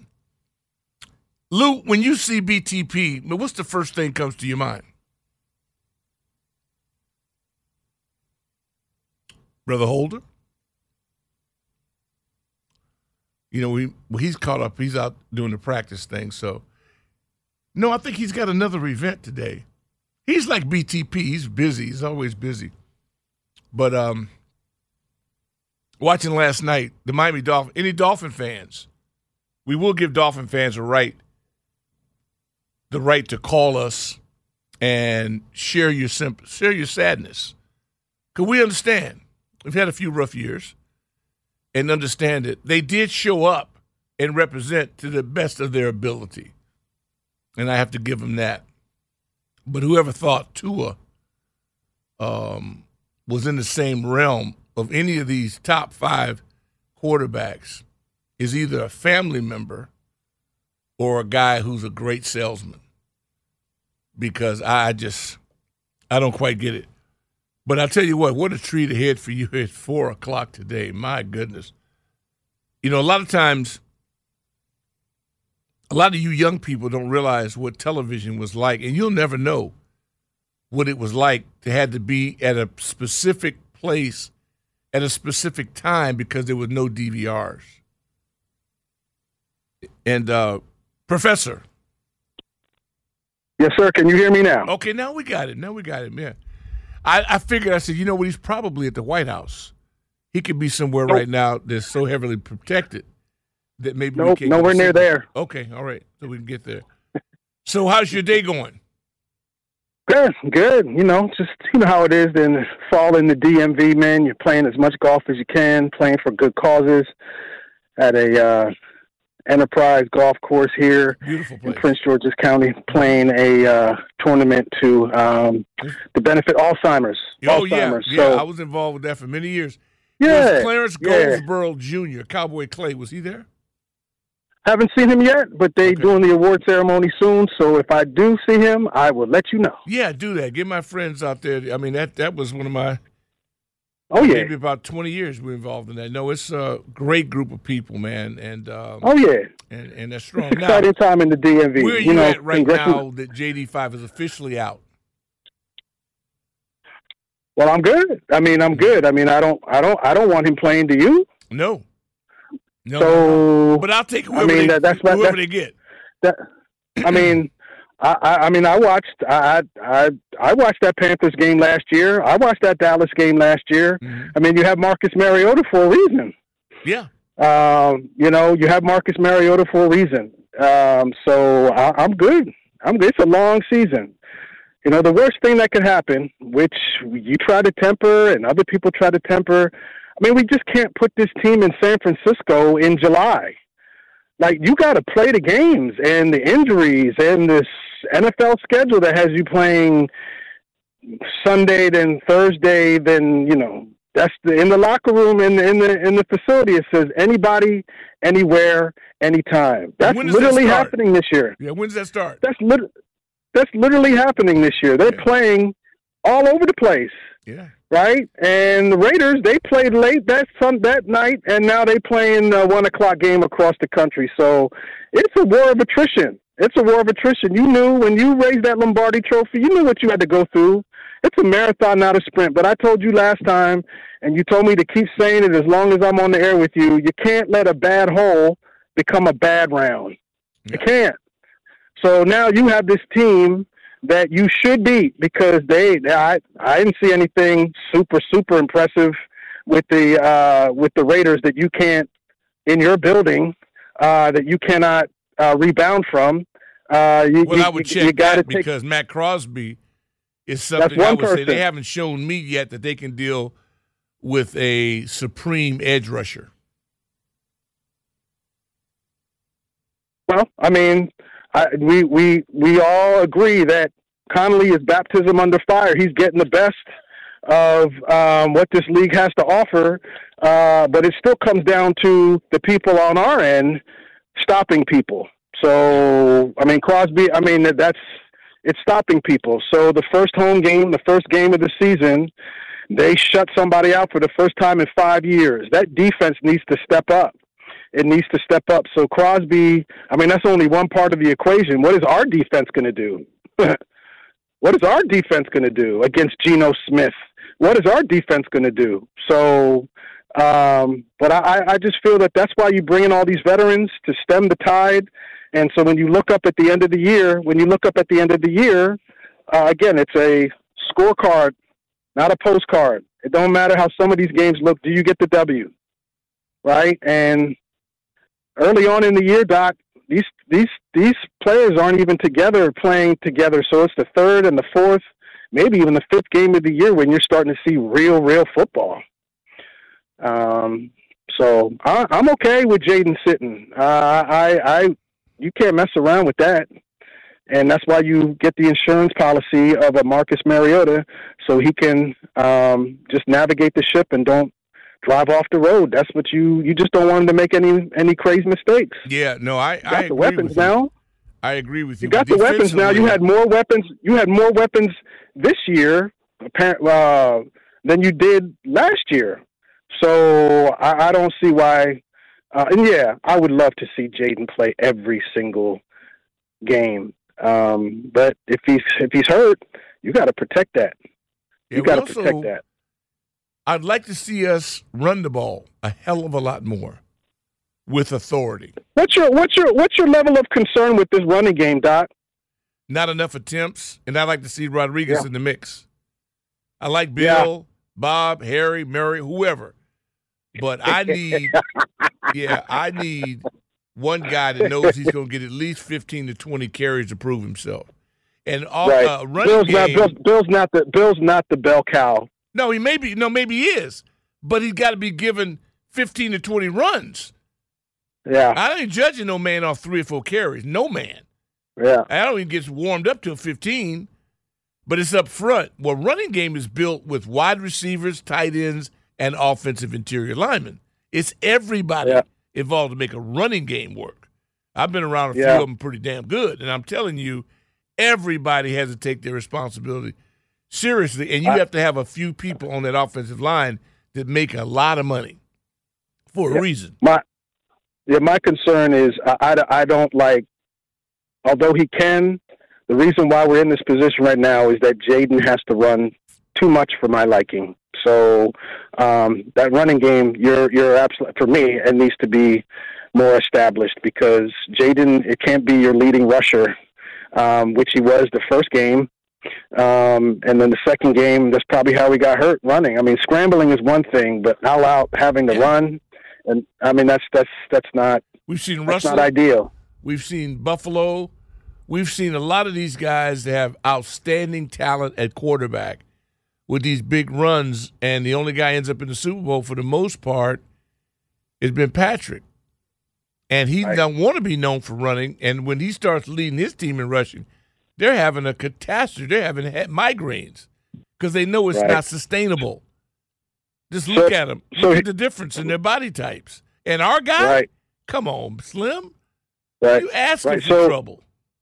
Lou, when you see B T P, what's the first thing comes to your mind? Brother Holder? You know, we, well, he's caught up. He's out doing the practice thing. So, no, I think he's got another event today. He's like B T P. He's busy. He's always busy. But um, watching last night, the Miami Dolphins, any Dolphin fans, we will give Dolphin fans a right, the right to call us and share your simp- share your sadness. Because we understand. We've had a few rough years. And understand it, they did show up and represent to the best of their ability. And I have to give them that. But whoever thought Tua um, was in the same realm of any of these top five quarterbacks is either a family member or a guy who's a great salesman. Because I just, I don't quite get it. But I'll tell you what, what a treat ahead for you at four o'clock today. My goodness. You know, a lot of times, a lot of you young people don't realize what television was like, and you'll never know what it was like to have to be at a specific place at a specific time because there was no D V Rs. And, uh, Professor. Yes, sir. Can you hear me now? Okay, now we got it. Now we got it, man. I, I figured, I said, you know what, he's probably at the White House. He could be somewhere nope. right now that's so heavily protected that maybe nope, we can't nowhere near there. Okay, all right, so we can get there. So how's your day going? Good, good. You know, just you know how it is in fall in the D M V, man. You're playing as much golf as you can, playing for good causes at a uh, Enterprise golf course here in Prince George's County, playing a uh, tournament to um, to benefit Alzheimer's. Oh, Alzheimer's. yeah, yeah. So, I was involved with that for many years. Yeah, was Clarence yeah. Goldsboro Junior, Cowboy Clay, was he there? Haven't seen him yet, but they Okay. doing the award ceremony soon. So if I do see him, I will let you know. Yeah, do that. Get my friends out there. I mean, that that was one of my. Oh yeah, maybe about twenty years we're involved in that. No, it's a great group of people, man, and um, oh yeah, and and that's strong. it's exciting now, time in the D M V. Where are you, you know, at right congressional- now that J D five is officially out? Well, I'm good. I mean, I'm good. I mean, I don't, I don't, I don't want him playing to you. No, no. So, but I'll take whoever, I mean, they, that, that's what whoever that's, they get. That, I mean, I, I, I mean, I watched, I, I, I watched that Panthers game last year. I watched that Dallas game last year. Mm-hmm. I mean, you have Marcus Mariota for a reason. Yeah. Um, you know, you have Marcus Mariota for a reason. Um, so I, I'm good. I'm good. It's a long season. You know, the worst thing that could happen, which you try to temper and other people try to temper, I mean, we just can't put this team in San Francisco in July. Like, you got to play the games and the injuries and this N F L schedule that has you playing Sunday, then Thursday, then, you know, that's the, in the locker room, in the, in the, in the facility, it says anybody, anywhere, anytime. That's literally that happening this year. Yeah, when does that start? That's literally. That's literally happening this year. They're yeah. playing all over the place. Yeah. Right? And the Raiders, they played late that sun, that night, and now they playing a one o'clock game across the country. So it's a war of attrition. It's a war of attrition. You knew when you raised that Lombardi trophy, you knew what you had to go through. It's a marathon, not a sprint. But I told you last time, and you told me to keep saying it as long as I'm on the air with you, you can't let a bad hole become a bad round. Yeah. You can't. So now you have this team that you should beat because they, I, I didn't see anything super, super impressive with the, uh, with the Raiders that you can't, in your building, uh, that you cannot uh, rebound from. Uh, you, well, you, I would you, check you gotta that take, because Matt Crosby is something one I would person. say they haven't shown me yet that they can deal with a supreme edge rusher. Well, I mean, I, we we we all agree that Connolly is baptism under fire. He's getting the best of um, what this league has to offer, uh, but it still comes down to the people on our end stopping people. So, I mean, Crosby, I mean, that's it's stopping people. So the first home game, the first game of the season, they shut somebody out for the first time in five years. That defense needs to step up. It needs to step up. So Crosby, I mean, that's only one part of the equation. What is our defense going to do? What is our defense going to do against Geno Smith? What is our defense going to do? So, um, but I, I just feel that that's why you bring in all these veterans to stem the tide. And so when you look up at the end of the year, when you look up at the end of the year, uh, again, it's a scorecard, not a postcard. It don't matter how some of these games look. Do you get the W? Right? And early on in the year, Doc, these these these players aren't even together playing together. So it's the third and the fourth, maybe even the fifth game of the year when you're starting to see real, real football. Um, so I, I'm okay with Jaden sitting. Uh, I, I, you can't mess around with that. And that's why you get the insurance policy of a Marcus Mariota, so he can um, just navigate the ship and don't drive off the road. That's what you you just don't want him to make any any crazy mistakes. Yeah, no, I you got I the agree weapons with now. You. I agree with you. You got the weapons now. You had more weapons. You had more weapons this year uh, than you did last year. So I, I don't see why. Uh, and yeah, I would love to see Jayden play every single game. Um, but if he's if he's hurt, you got to protect that. You Yeah, got to also, protect that. I'd like to see us run the ball a hell of a lot more with authority. What's your what's your what's your level of concern with this running game, Doc? Not enough attempts, and I'd like to see Rodriguez Yeah. in the mix. I like Bill, yeah. Bob, Harry, Murray, whoever, but I need, yeah, I need one guy that knows he's going to get at least fifteen to twenty carries to prove himself. And all right. uh, running Bill's game, not Bill's, Bill's not the Bill's not the bell cow. No, he may be. No, maybe he is, but he's got to be given fifteen to twenty runs. Yeah, I ain't judging no man off three or four carries. No man. Yeah, I don't even get warmed up till fifteen, but it's up front. Well, running game is built with wide receivers, tight ends, and offensive interior linemen. It's everybody yeah. involved to make a running game work. I've been around a few yeah. of them pretty damn good, and I'm telling you, everybody has to take their responsibility seriously, and you I, have to have a few people on that offensive line that make a lot of money for yeah. a reason. My yeah, my concern is I, I, I don't like, although he can, the reason why we're in this position right now is that Jayden has to run too much for my liking. So um, that running game, you're you're absolutely, for me, it needs to be more established because Jayden, it can't be your leading rusher, um, which he was the first game. Um, and then the second game, that's probably how we got hurt running. I mean, scrambling is one thing, but all out having to yeah. run, and I mean that's that's that's not. We've seen that's Russell. Not ideal. We've seen Buffalo. We've seen a lot of these guys that have outstanding talent at quarterback with these big runs, and the only guy ends up in the Super Bowl for the most part has been Patrick. And he right. doesn't want to be known for running, and when he starts leading his team in rushing, they're having a catastrophe. They're having migraines because they know it's right. not sustainable. Just look so, at them. Look so he, at the difference in their body types. And our guy, right. come on, Slim. Right. You asking right. for so, trouble.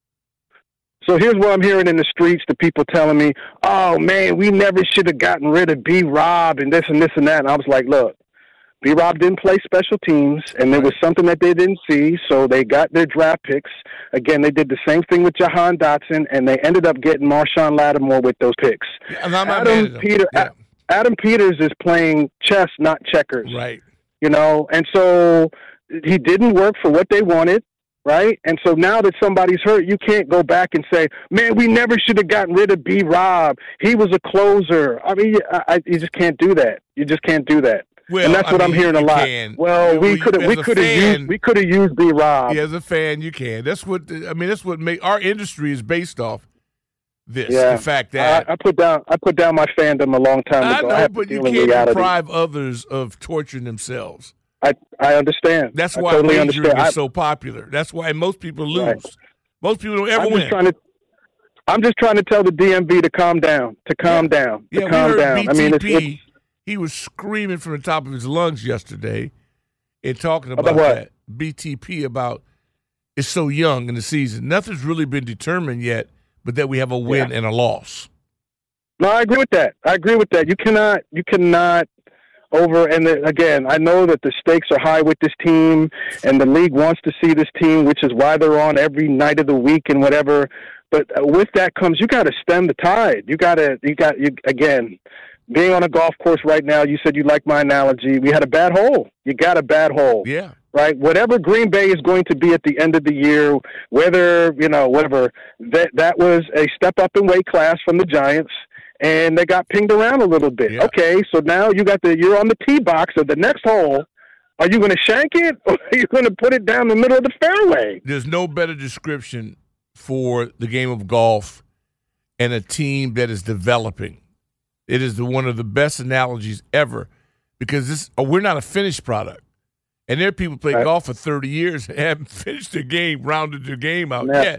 So here's what I'm hearing in the streets, the people telling me, oh, man, we never should have gotten rid of B-Rob and this and this and that. And I was like, look, B-Rob didn't play special teams, and there was something that they didn't see, so they got their draft picks. Again, they did the same thing with Jahan Dotson, and they ended up getting Marshawn Lattimore with those picks. Yeah, I'm not Adam, Peter, yeah. Adam Peters is playing chess, not checkers. Right. You know, and so he didn't work for what they wanted. Right? And so now that somebody's hurt, you can't go back and say, man, we never should have gotten rid of B-Rob. He was a closer. I mean, I, I, you just can't do that. You just can't do that. Well, and that's I what mean, I'm hearing a lot. Can. Well, we well, could have we could have used we could have used B-Rob. Yeah, as a fan, you can. That's what I mean. That's what make our industry is based off. This yeah. the fact that I, I put down I put down my fandom a long time ago. I know, I but you can't reality. deprive others of torturing themselves. I I understand. That's I why totally wagering understand. is I, so popular. That's why most people lose. Right. Most people don't ever I'm win. just trying to, I'm just trying to tell the D M V to calm down, to calm yeah. down, to yeah, calm we heard down. B T P, I mean, it's, it's, he was screaming from the top of his lungs yesterday and talking about, about what? that. B T P about it's so young in the season. Nothing's really been determined yet, but that we have a win yeah. and a loss. No, I agree with that. I agree with that. You cannot, you cannot over, and the, again, I know that the stakes are high with this team, and the league wants to see this team, which is why they're on every night of the week and whatever. But with that comes, you got to stem the tide. You got to, you got, you again, being on a golf course right now. You said you like my analogy. We had a bad hole. You got a bad hole. Yeah. Right. Whatever Green Bay is going to be at the end of the year, whether you know, whatever that that was a step up in weight class from the Giants. And they got pinged around a little bit. Yeah. Okay, so now you got the you're on the tee box of the next hole. Are you going to shank it, or are you going to put it down the middle of the fairway? There's no better description for the game of golf and a team that is developing. It is the, one of the best analogies ever because this oh, we're not a finished product. And there are people play right. golf for thirty years and haven't finished their game, rounded their game out yeah. yet.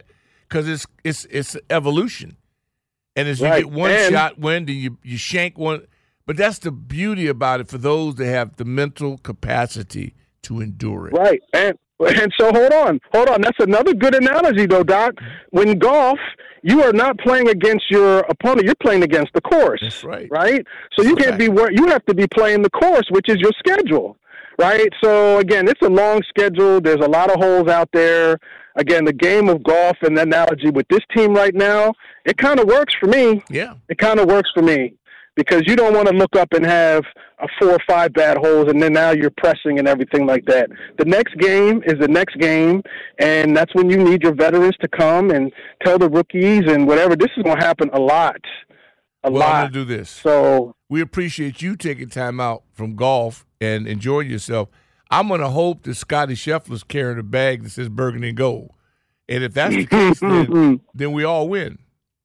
because it's it's it's evolution. And as you Right. get one And- shot win, then you you shank one. But that's the beauty about it for those that have the mental capacity to endure it. Right. And and so hold on. Hold on. That's another good analogy though, Doc. When golf, you are not playing against your opponent, you're playing against the course. That's right. Right? So you can't be wor- you have to be playing the course, which is your schedule. Right? So again, it's a long schedule. There's a lot of holes out there. Again, the game of golf and the analogy with this team right now, it kind of works for me. Yeah. It kind of works for me. Because you don't want to look up and have a four or five bad holes, and then now you're pressing and everything like that. The next game is the next game, and that's when you need your veterans to come and tell the rookies and whatever. This is going to happen a lot, a well, lot. I'm going to do this. So we appreciate you taking time out from golf and enjoying yourself. I'm going to hope that Scotty Scheffler's carrying a bag that says Burgundy and Gold. And if that's the case, then, then we all win.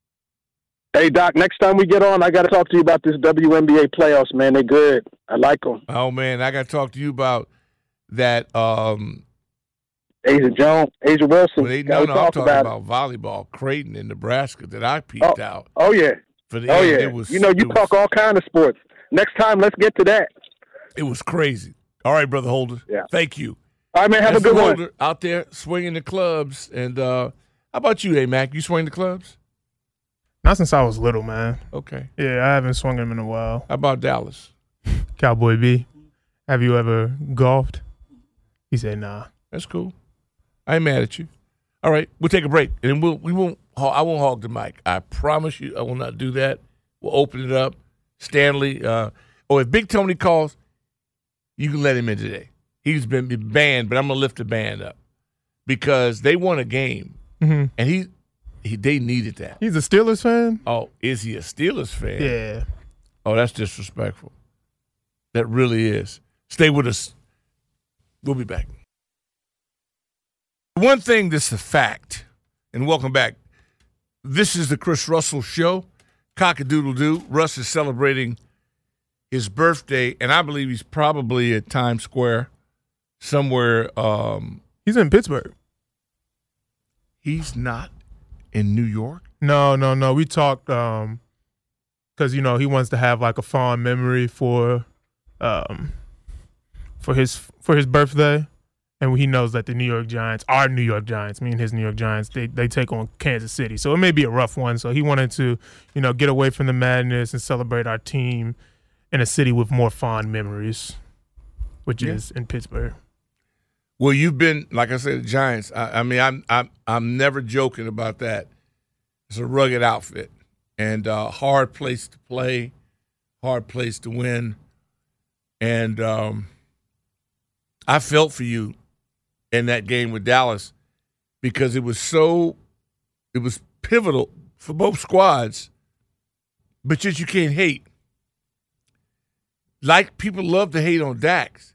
Hey, Doc, next time we get on, I got to talk to you about this W N B A playoffs, man. They're good. I like them. Oh, man, I got to talk to you about that. Um, Asia Jones, Asia Wilson. Well, they, Gotta no, no, I'm talk talking about about, volleyball, Creighton in Nebraska that I peeped Oh, out. oh yeah. For the oh, end. yeah. It was, you know, you it talk was, all kind of sports. Next time, let's get to that. It was crazy. All right, Brother Holder. Yeah. Thank you. All right, man. Have That's a good the one. Holder out there swinging the clubs. And uh, how about you, A-Mac? You swing the clubs? Not since I was little, man. Okay. Yeah, I haven't swung them in a while. How about Dallas? Cowboy B, have you ever golfed? He said, nah. That's cool. I ain't mad at you. All right, we'll take a break, and we'll we won't. I won't hog the mic. I promise you, I will not do that. We'll open it up. Stanley, uh, or if Big Tony calls, you can let him in today. He's been banned, but I'm gonna lift the band up because they won a game, mm-hmm. and he, he they needed that. He's a Steelers fan? Oh, is he a Steelers fan? Yeah. Oh, that's disrespectful. That really is. Stay with us. We'll be back. One thing that's a fact, and welcome back. This is the Chris Russell Show. Cock-a-doodle-doo. Russ is celebrating his birthday, and I believe he's probably at Times Square somewhere. Um, he's in Pittsburgh. He's not in New York? No, no, no. We talked um, because, you know, he wants to have like a fond memory for um, for his for his birthday. And he knows that the New York Giants, our New York Giants, me and his New York Giants, they, they take on Kansas City. So it may be a rough one. So he wanted to, you know, get away from the madness and celebrate our team in a city with more fond memories, which Yeah. is in Pittsburgh. Well, you've been, like I said, the Giants. I, I mean, I'm I'm I'm never joking about that. It's a rugged outfit and uh, hard place to play, hard place to win, and um, I felt for you in that game with Dallas because it was so, it was pivotal for both squads, but yet you can't hate. Like people love to hate on Dax.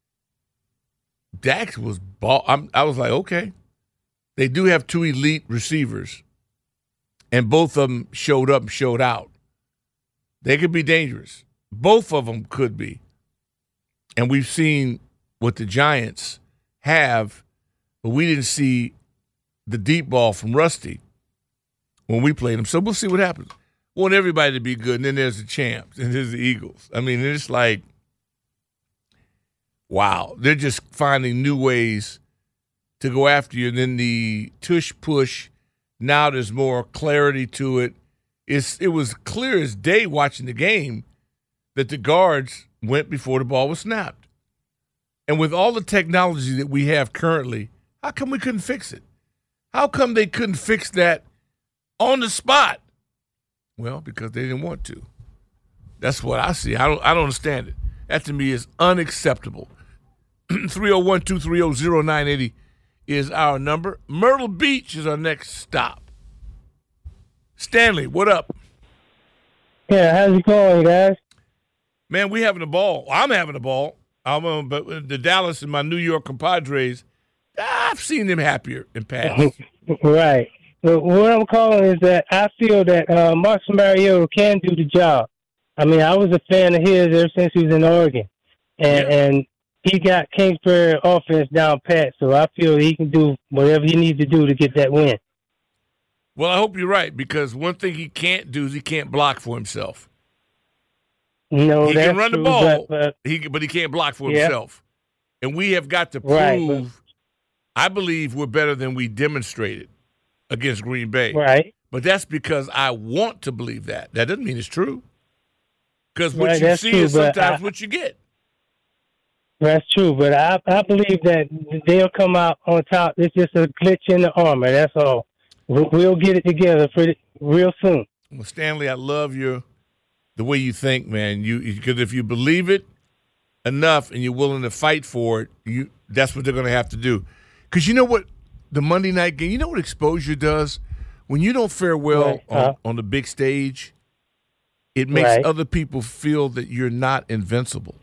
Dax was ball. I'm, I was like, okay. They do have two elite receivers, and both of them showed up and showed out. They could be dangerous. Both of them could be. And we've seen what the Giants have, but we didn't see the deep ball from Rusty when we played them. So we'll see what happens. We want everybody to be good, and then there's the champs, and there's the Eagles. I mean, it's like, wow. They're just finding new ways to go after you. And then the tush-push, now there's more clarity to it. It's, it was clear as day watching the game that the guards went before the ball was snapped. And with all the technology that we have currently, how come we couldn't fix it? How come they couldn't fix that on the spot? Well, because they didn't want to. That's what I see. I don't I don't understand it. That to me is unacceptable. three oh one, two three oh, oh nine eight oh is our number. Myrtle Beach is our next stop. Stanley, what up? Yeah, how's it going, guys? Man, we having a ball. I'm having a ball. I'm uh, but the Dallas and my New York compadres, I've seen them happier in past. Right. So what I'm calling is that I feel that uh, Marcus Mariota can do the job. I mean, I was a fan of his ever since he was in Oregon, and yeah. and he got Kingsbury offense down pat. So I feel he can do whatever he needs to do to get that win. Well, I hope you're right, because one thing he can't do is he can't block for himself. No, he that's can run true, the ball, but, but, he but he can't block for yeah. himself. And we have got to prove. Right, but, I believe we're better than we demonstrated against Green Bay. Right. But that's because I want to believe that. That doesn't mean it's true. Because what Right, you that's see true, is but sometimes I- what you get. That's true, but I I believe that they'll come out on top. It's just a glitch in the armor. That's all. We'll, we'll get it together pretty real soon. Well, Stanley, I love your the way you think, man. You because if you believe it enough and you're willing to fight for it, you that's what they're going to have to do. Because you know what, the Monday night game, you know what exposure does when you don't fare well Right. on, Uh-huh. on the big stage. It makes Right. other people feel that you're not invincible.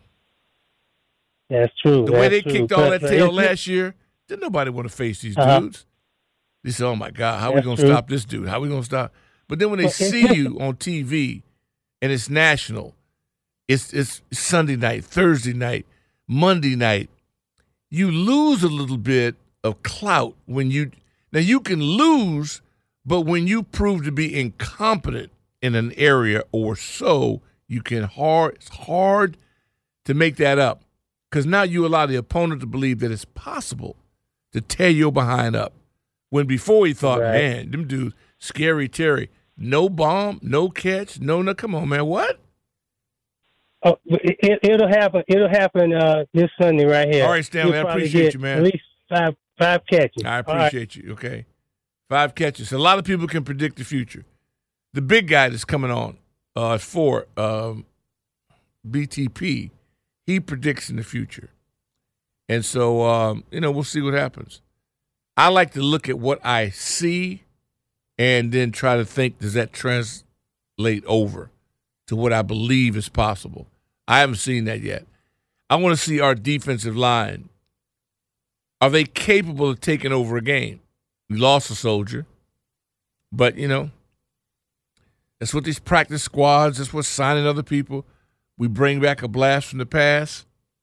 That's true. The way That's they true. kicked all But- that tail but it's- last year, didn't nobody want to face these Uh-huh. dudes. They said, "Oh my God, how are we That's going to true. stop this dude? How are we going to stop?" But then when they Well, it's see just- you on T V and it's national, it's it's Sunday night, Thursday night, Monday night, you lose a little bit of clout when you now you can lose, but when you prove to be incompetent in an area or so, you can hard it's hard to make that up. Because now you allow the opponent to believe that it's possible to tear your behind up. When before he thought, Right. man, them dudes, Scary Terry, no bomb, no catch, no, no, come on, man, what? Oh, it, it, it'll happen. It'll happen uh, this Sunday right here. All right, Stanley, You'll I probably appreciate get you, man. At least five five catches. I All right. appreciate you, okay. Five catches. A lot of people can predict the future. The big guy that's coming on uh, for um, B T P, he predicts in the future. And so, um, you know, we'll see what happens. I like to look at what I see and then try to think, does that translate over to what I believe is possible? I haven't seen that yet. I want to see our defensive line. Are they capable of taking over a game? We lost a soldier, but, you know, that's what these practice squads, that's what's signing other people. We bring back a blast from the past,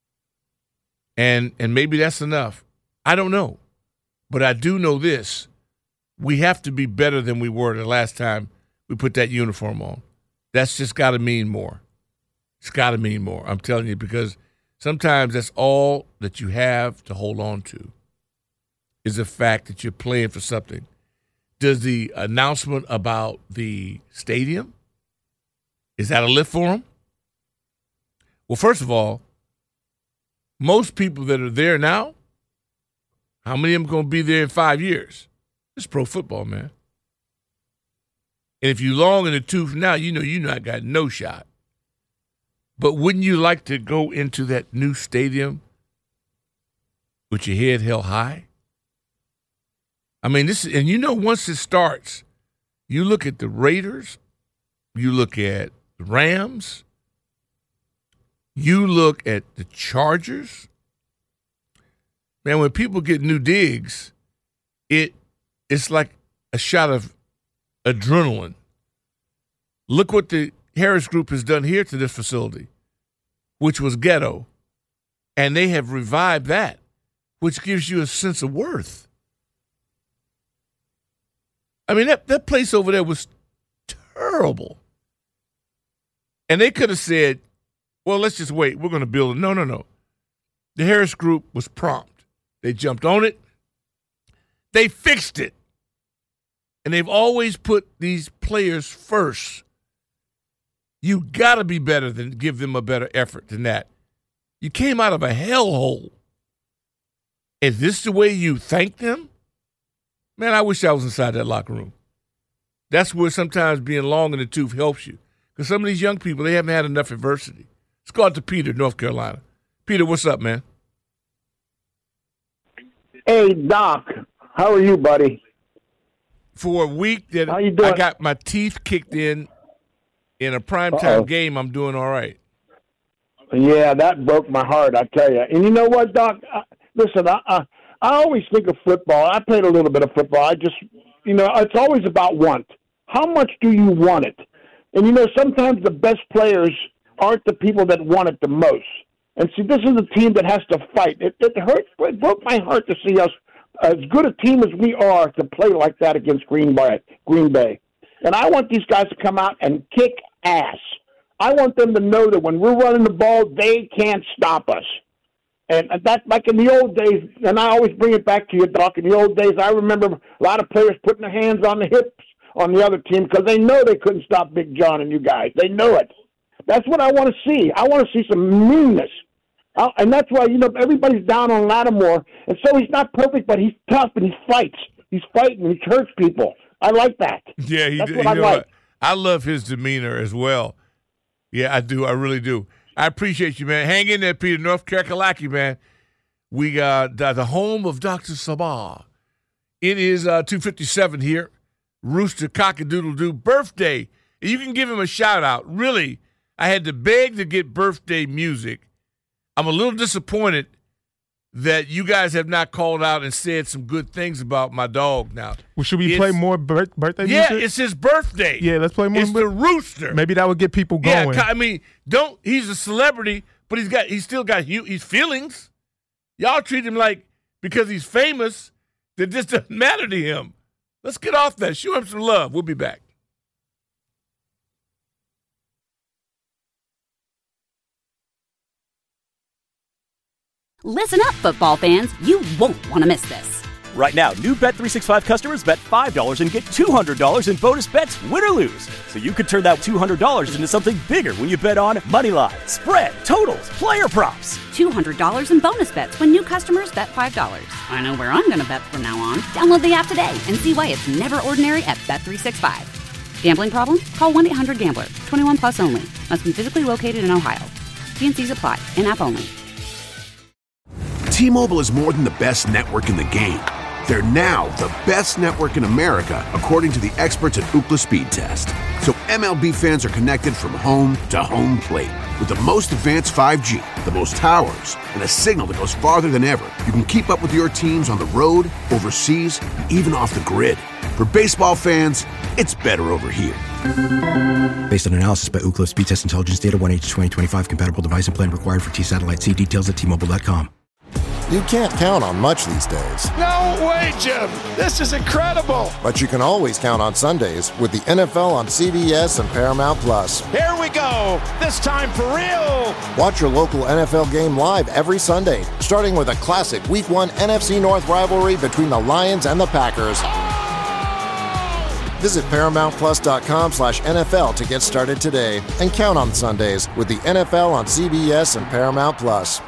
and and maybe that's enough. I don't know. But I do know this. We have to be better than we were the last time we put that uniform on. That's just got to mean more. It's got to mean more. I'm telling you, because sometimes that's all that you have to hold on to is the fact that you're playing for something. Does the announcement about the stadium, is that a lift for them? Well, first of all, most people that are there now, how many of them going to be there in five years? It's pro football, man. And if you long in the tooth now, you know you not got no shot. But wouldn't you like to go into that new stadium with your head held high? I mean, this is, and you know, once it starts, you look at the Raiders, you look at the Rams, you look at the Chargers. Man, when people get new digs, it it's like a shot of adrenaline. Look what the Harris Group has done here to this facility, which was ghetto, and they have revived that, which gives you a sense of worth. I mean, that, that place over there was terrible. And they could have said, well, let's just wait. We're going to build it. No, no, no. The Harris Group was prompt. They jumped on it. They fixed it. And they've always put these players first. You got to be better than give them a better effort than that. You came out of a hellhole. Is this the way you thank them? Man, I wish I was inside that locker room. That's where sometimes being long in the tooth helps you. Because some of these young people, they haven't had enough adversity. Let's go out to Peter, North Carolina. Peter, what's up, man? Hey, Doc. How are you, buddy? For a week that How you doing? I got my teeth kicked in in a primetime Uh-oh. game, I'm doing all right. Yeah, that broke my heart, I tell you. And you know what, Doc? I, listen, I, I I always think of football. I played a little bit of football. I just, you know, it's always about want. How much do you want it? And, you know, sometimes the best players aren't the people that want it the most. And see, this is a team that has to fight. It, it hurt. It broke my heart to see us as good a team as we are to play like that against Green Bay. Green Bay. And I want these guys to come out and kick ass. I want them to know that when we're running the ball, they can't stop us. And that's like in the old days, and I always bring it back to you, Doc. In the old days, I remember a lot of players putting their hands on the hips on the other team because they know they couldn't stop Big John and you guys. They know it. That's what I want to see. I want to see some meanness. Uh, and that's why, you know, everybody's down on Lattimore. And so he's not perfect, but he's tough and he fights. He's fighting. He hurts people. I like that. Yeah, he That's did. what You I know like. what? I love his demeanor as well. Yeah, I do. I really do. I appreciate you, man. Hang in there, Peter. North Kakalaki, man. We got uh, the home of Doctor Sabah. It is uh, two fifty-seven here. Rooster Cock-a-doodle-doo birthday. You can give him a shout-out. Really, I had to beg to get birthday music. I'm a little disappointed that you guys have not called out and said some good things about my dog now. Well, should we It's- play more bir- birthday Yeah, music? it's his birthday. Yeah, let's play more. It's the Rooster. Maybe that would get people going. Yeah, I mean, don't. He's a celebrity, but he's got. He's still got. hu- He's feelings. Y'all treat him like because he's famous that this doesn't matter to him. Let's get off that. Show him some love. We'll be back. Listen up, football fans. You won't want to miss this. Right now, new Bet three sixty-five customers bet five dollars and get two hundred dollars in bonus bets, win or lose. So you could turn that two hundred dollars into something bigger when you bet on money line, spread, totals, player props. two hundred dollars in bonus bets when new customers bet five dollars. I know where I'm going to bet from now on. Download the app today and see why it's never ordinary at Bet three sixty-five. Gambling problem? Call one eight hundred gambler. twenty-one plus only. Must be physically located in Ohio. T and C's apply. In-app only. T-Mobile is more than the best network in the game. They're now the best network in America, according to the experts at Ookla Speed Test. So M L B fans are connected from home to home plate. With the most advanced five G, the most towers, and a signal that goes farther than ever, you can keep up with your teams on the road, overseas, and even off the grid. For baseball fans, it's better over here. Based on analysis by Ookla Speed Test Intelligence Data, one H twenty twenty-five compatible device and plan required for T-Satellite. See details at T Mobile dot com. You can't count on much these days, No way, Jim. This is incredible. but you can always count on Sundays with the N F L on C B S and Paramount Plus. Here we go. This time for real. Watch your local N F L game live every Sunday, starting with a classic Week One N F C North rivalry between the Lions and the Packers. Visit Paramount Plus dot com slash N F L to get started today and count on Sundays with the N F L on C B S and Paramount Plus.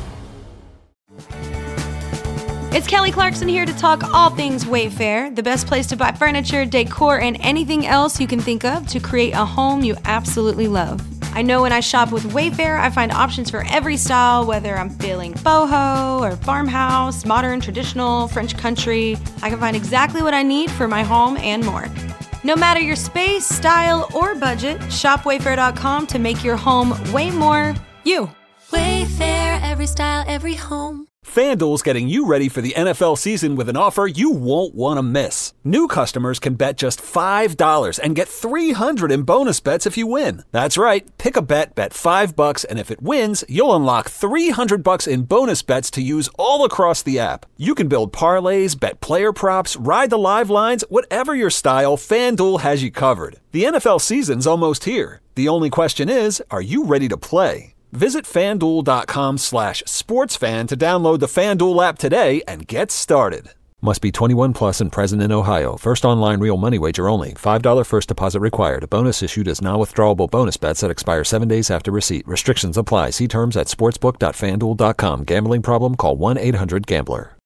It's Kelly Clarkson here to talk all things Wayfair, the best place to buy furniture, decor, and anything else you can think of to create a home you absolutely love. I know when I shop with Wayfair, I find options for every style, whether I'm feeling boho or farmhouse, modern, traditional, French country. I can find exactly what I need for my home and more. No matter your space, style, or budget, shop Wayfair dot com to make your home way more you. Wayfair, every style, every home. FanDuel's getting you ready for the N F L season with an offer you won't want to miss. New customers can bet just five dollars and get three hundred dollars in bonus bets if you win. That's right. Pick a bet, bet five bucks, and if it wins, you'll unlock three hundred bucks in bonus bets to use all across the app. You can build parlays, bet player props, ride the live lines, whatever your style, FanDuel has you covered. The N F L season's almost here. The only question is, are you ready to play? Visit FanDuel.com slash sportsfan to download the FanDuel app today and get started. Must be twenty-one plus and present in Ohio. First online real money wager only. five dollars first deposit required. Bonus issued as non-withdrawable bonus bets that expire seven days after receipt. Restrictions apply. See terms at sportsbook dot fan duel dot com. Gambling problem? Call one eight hundred gambler.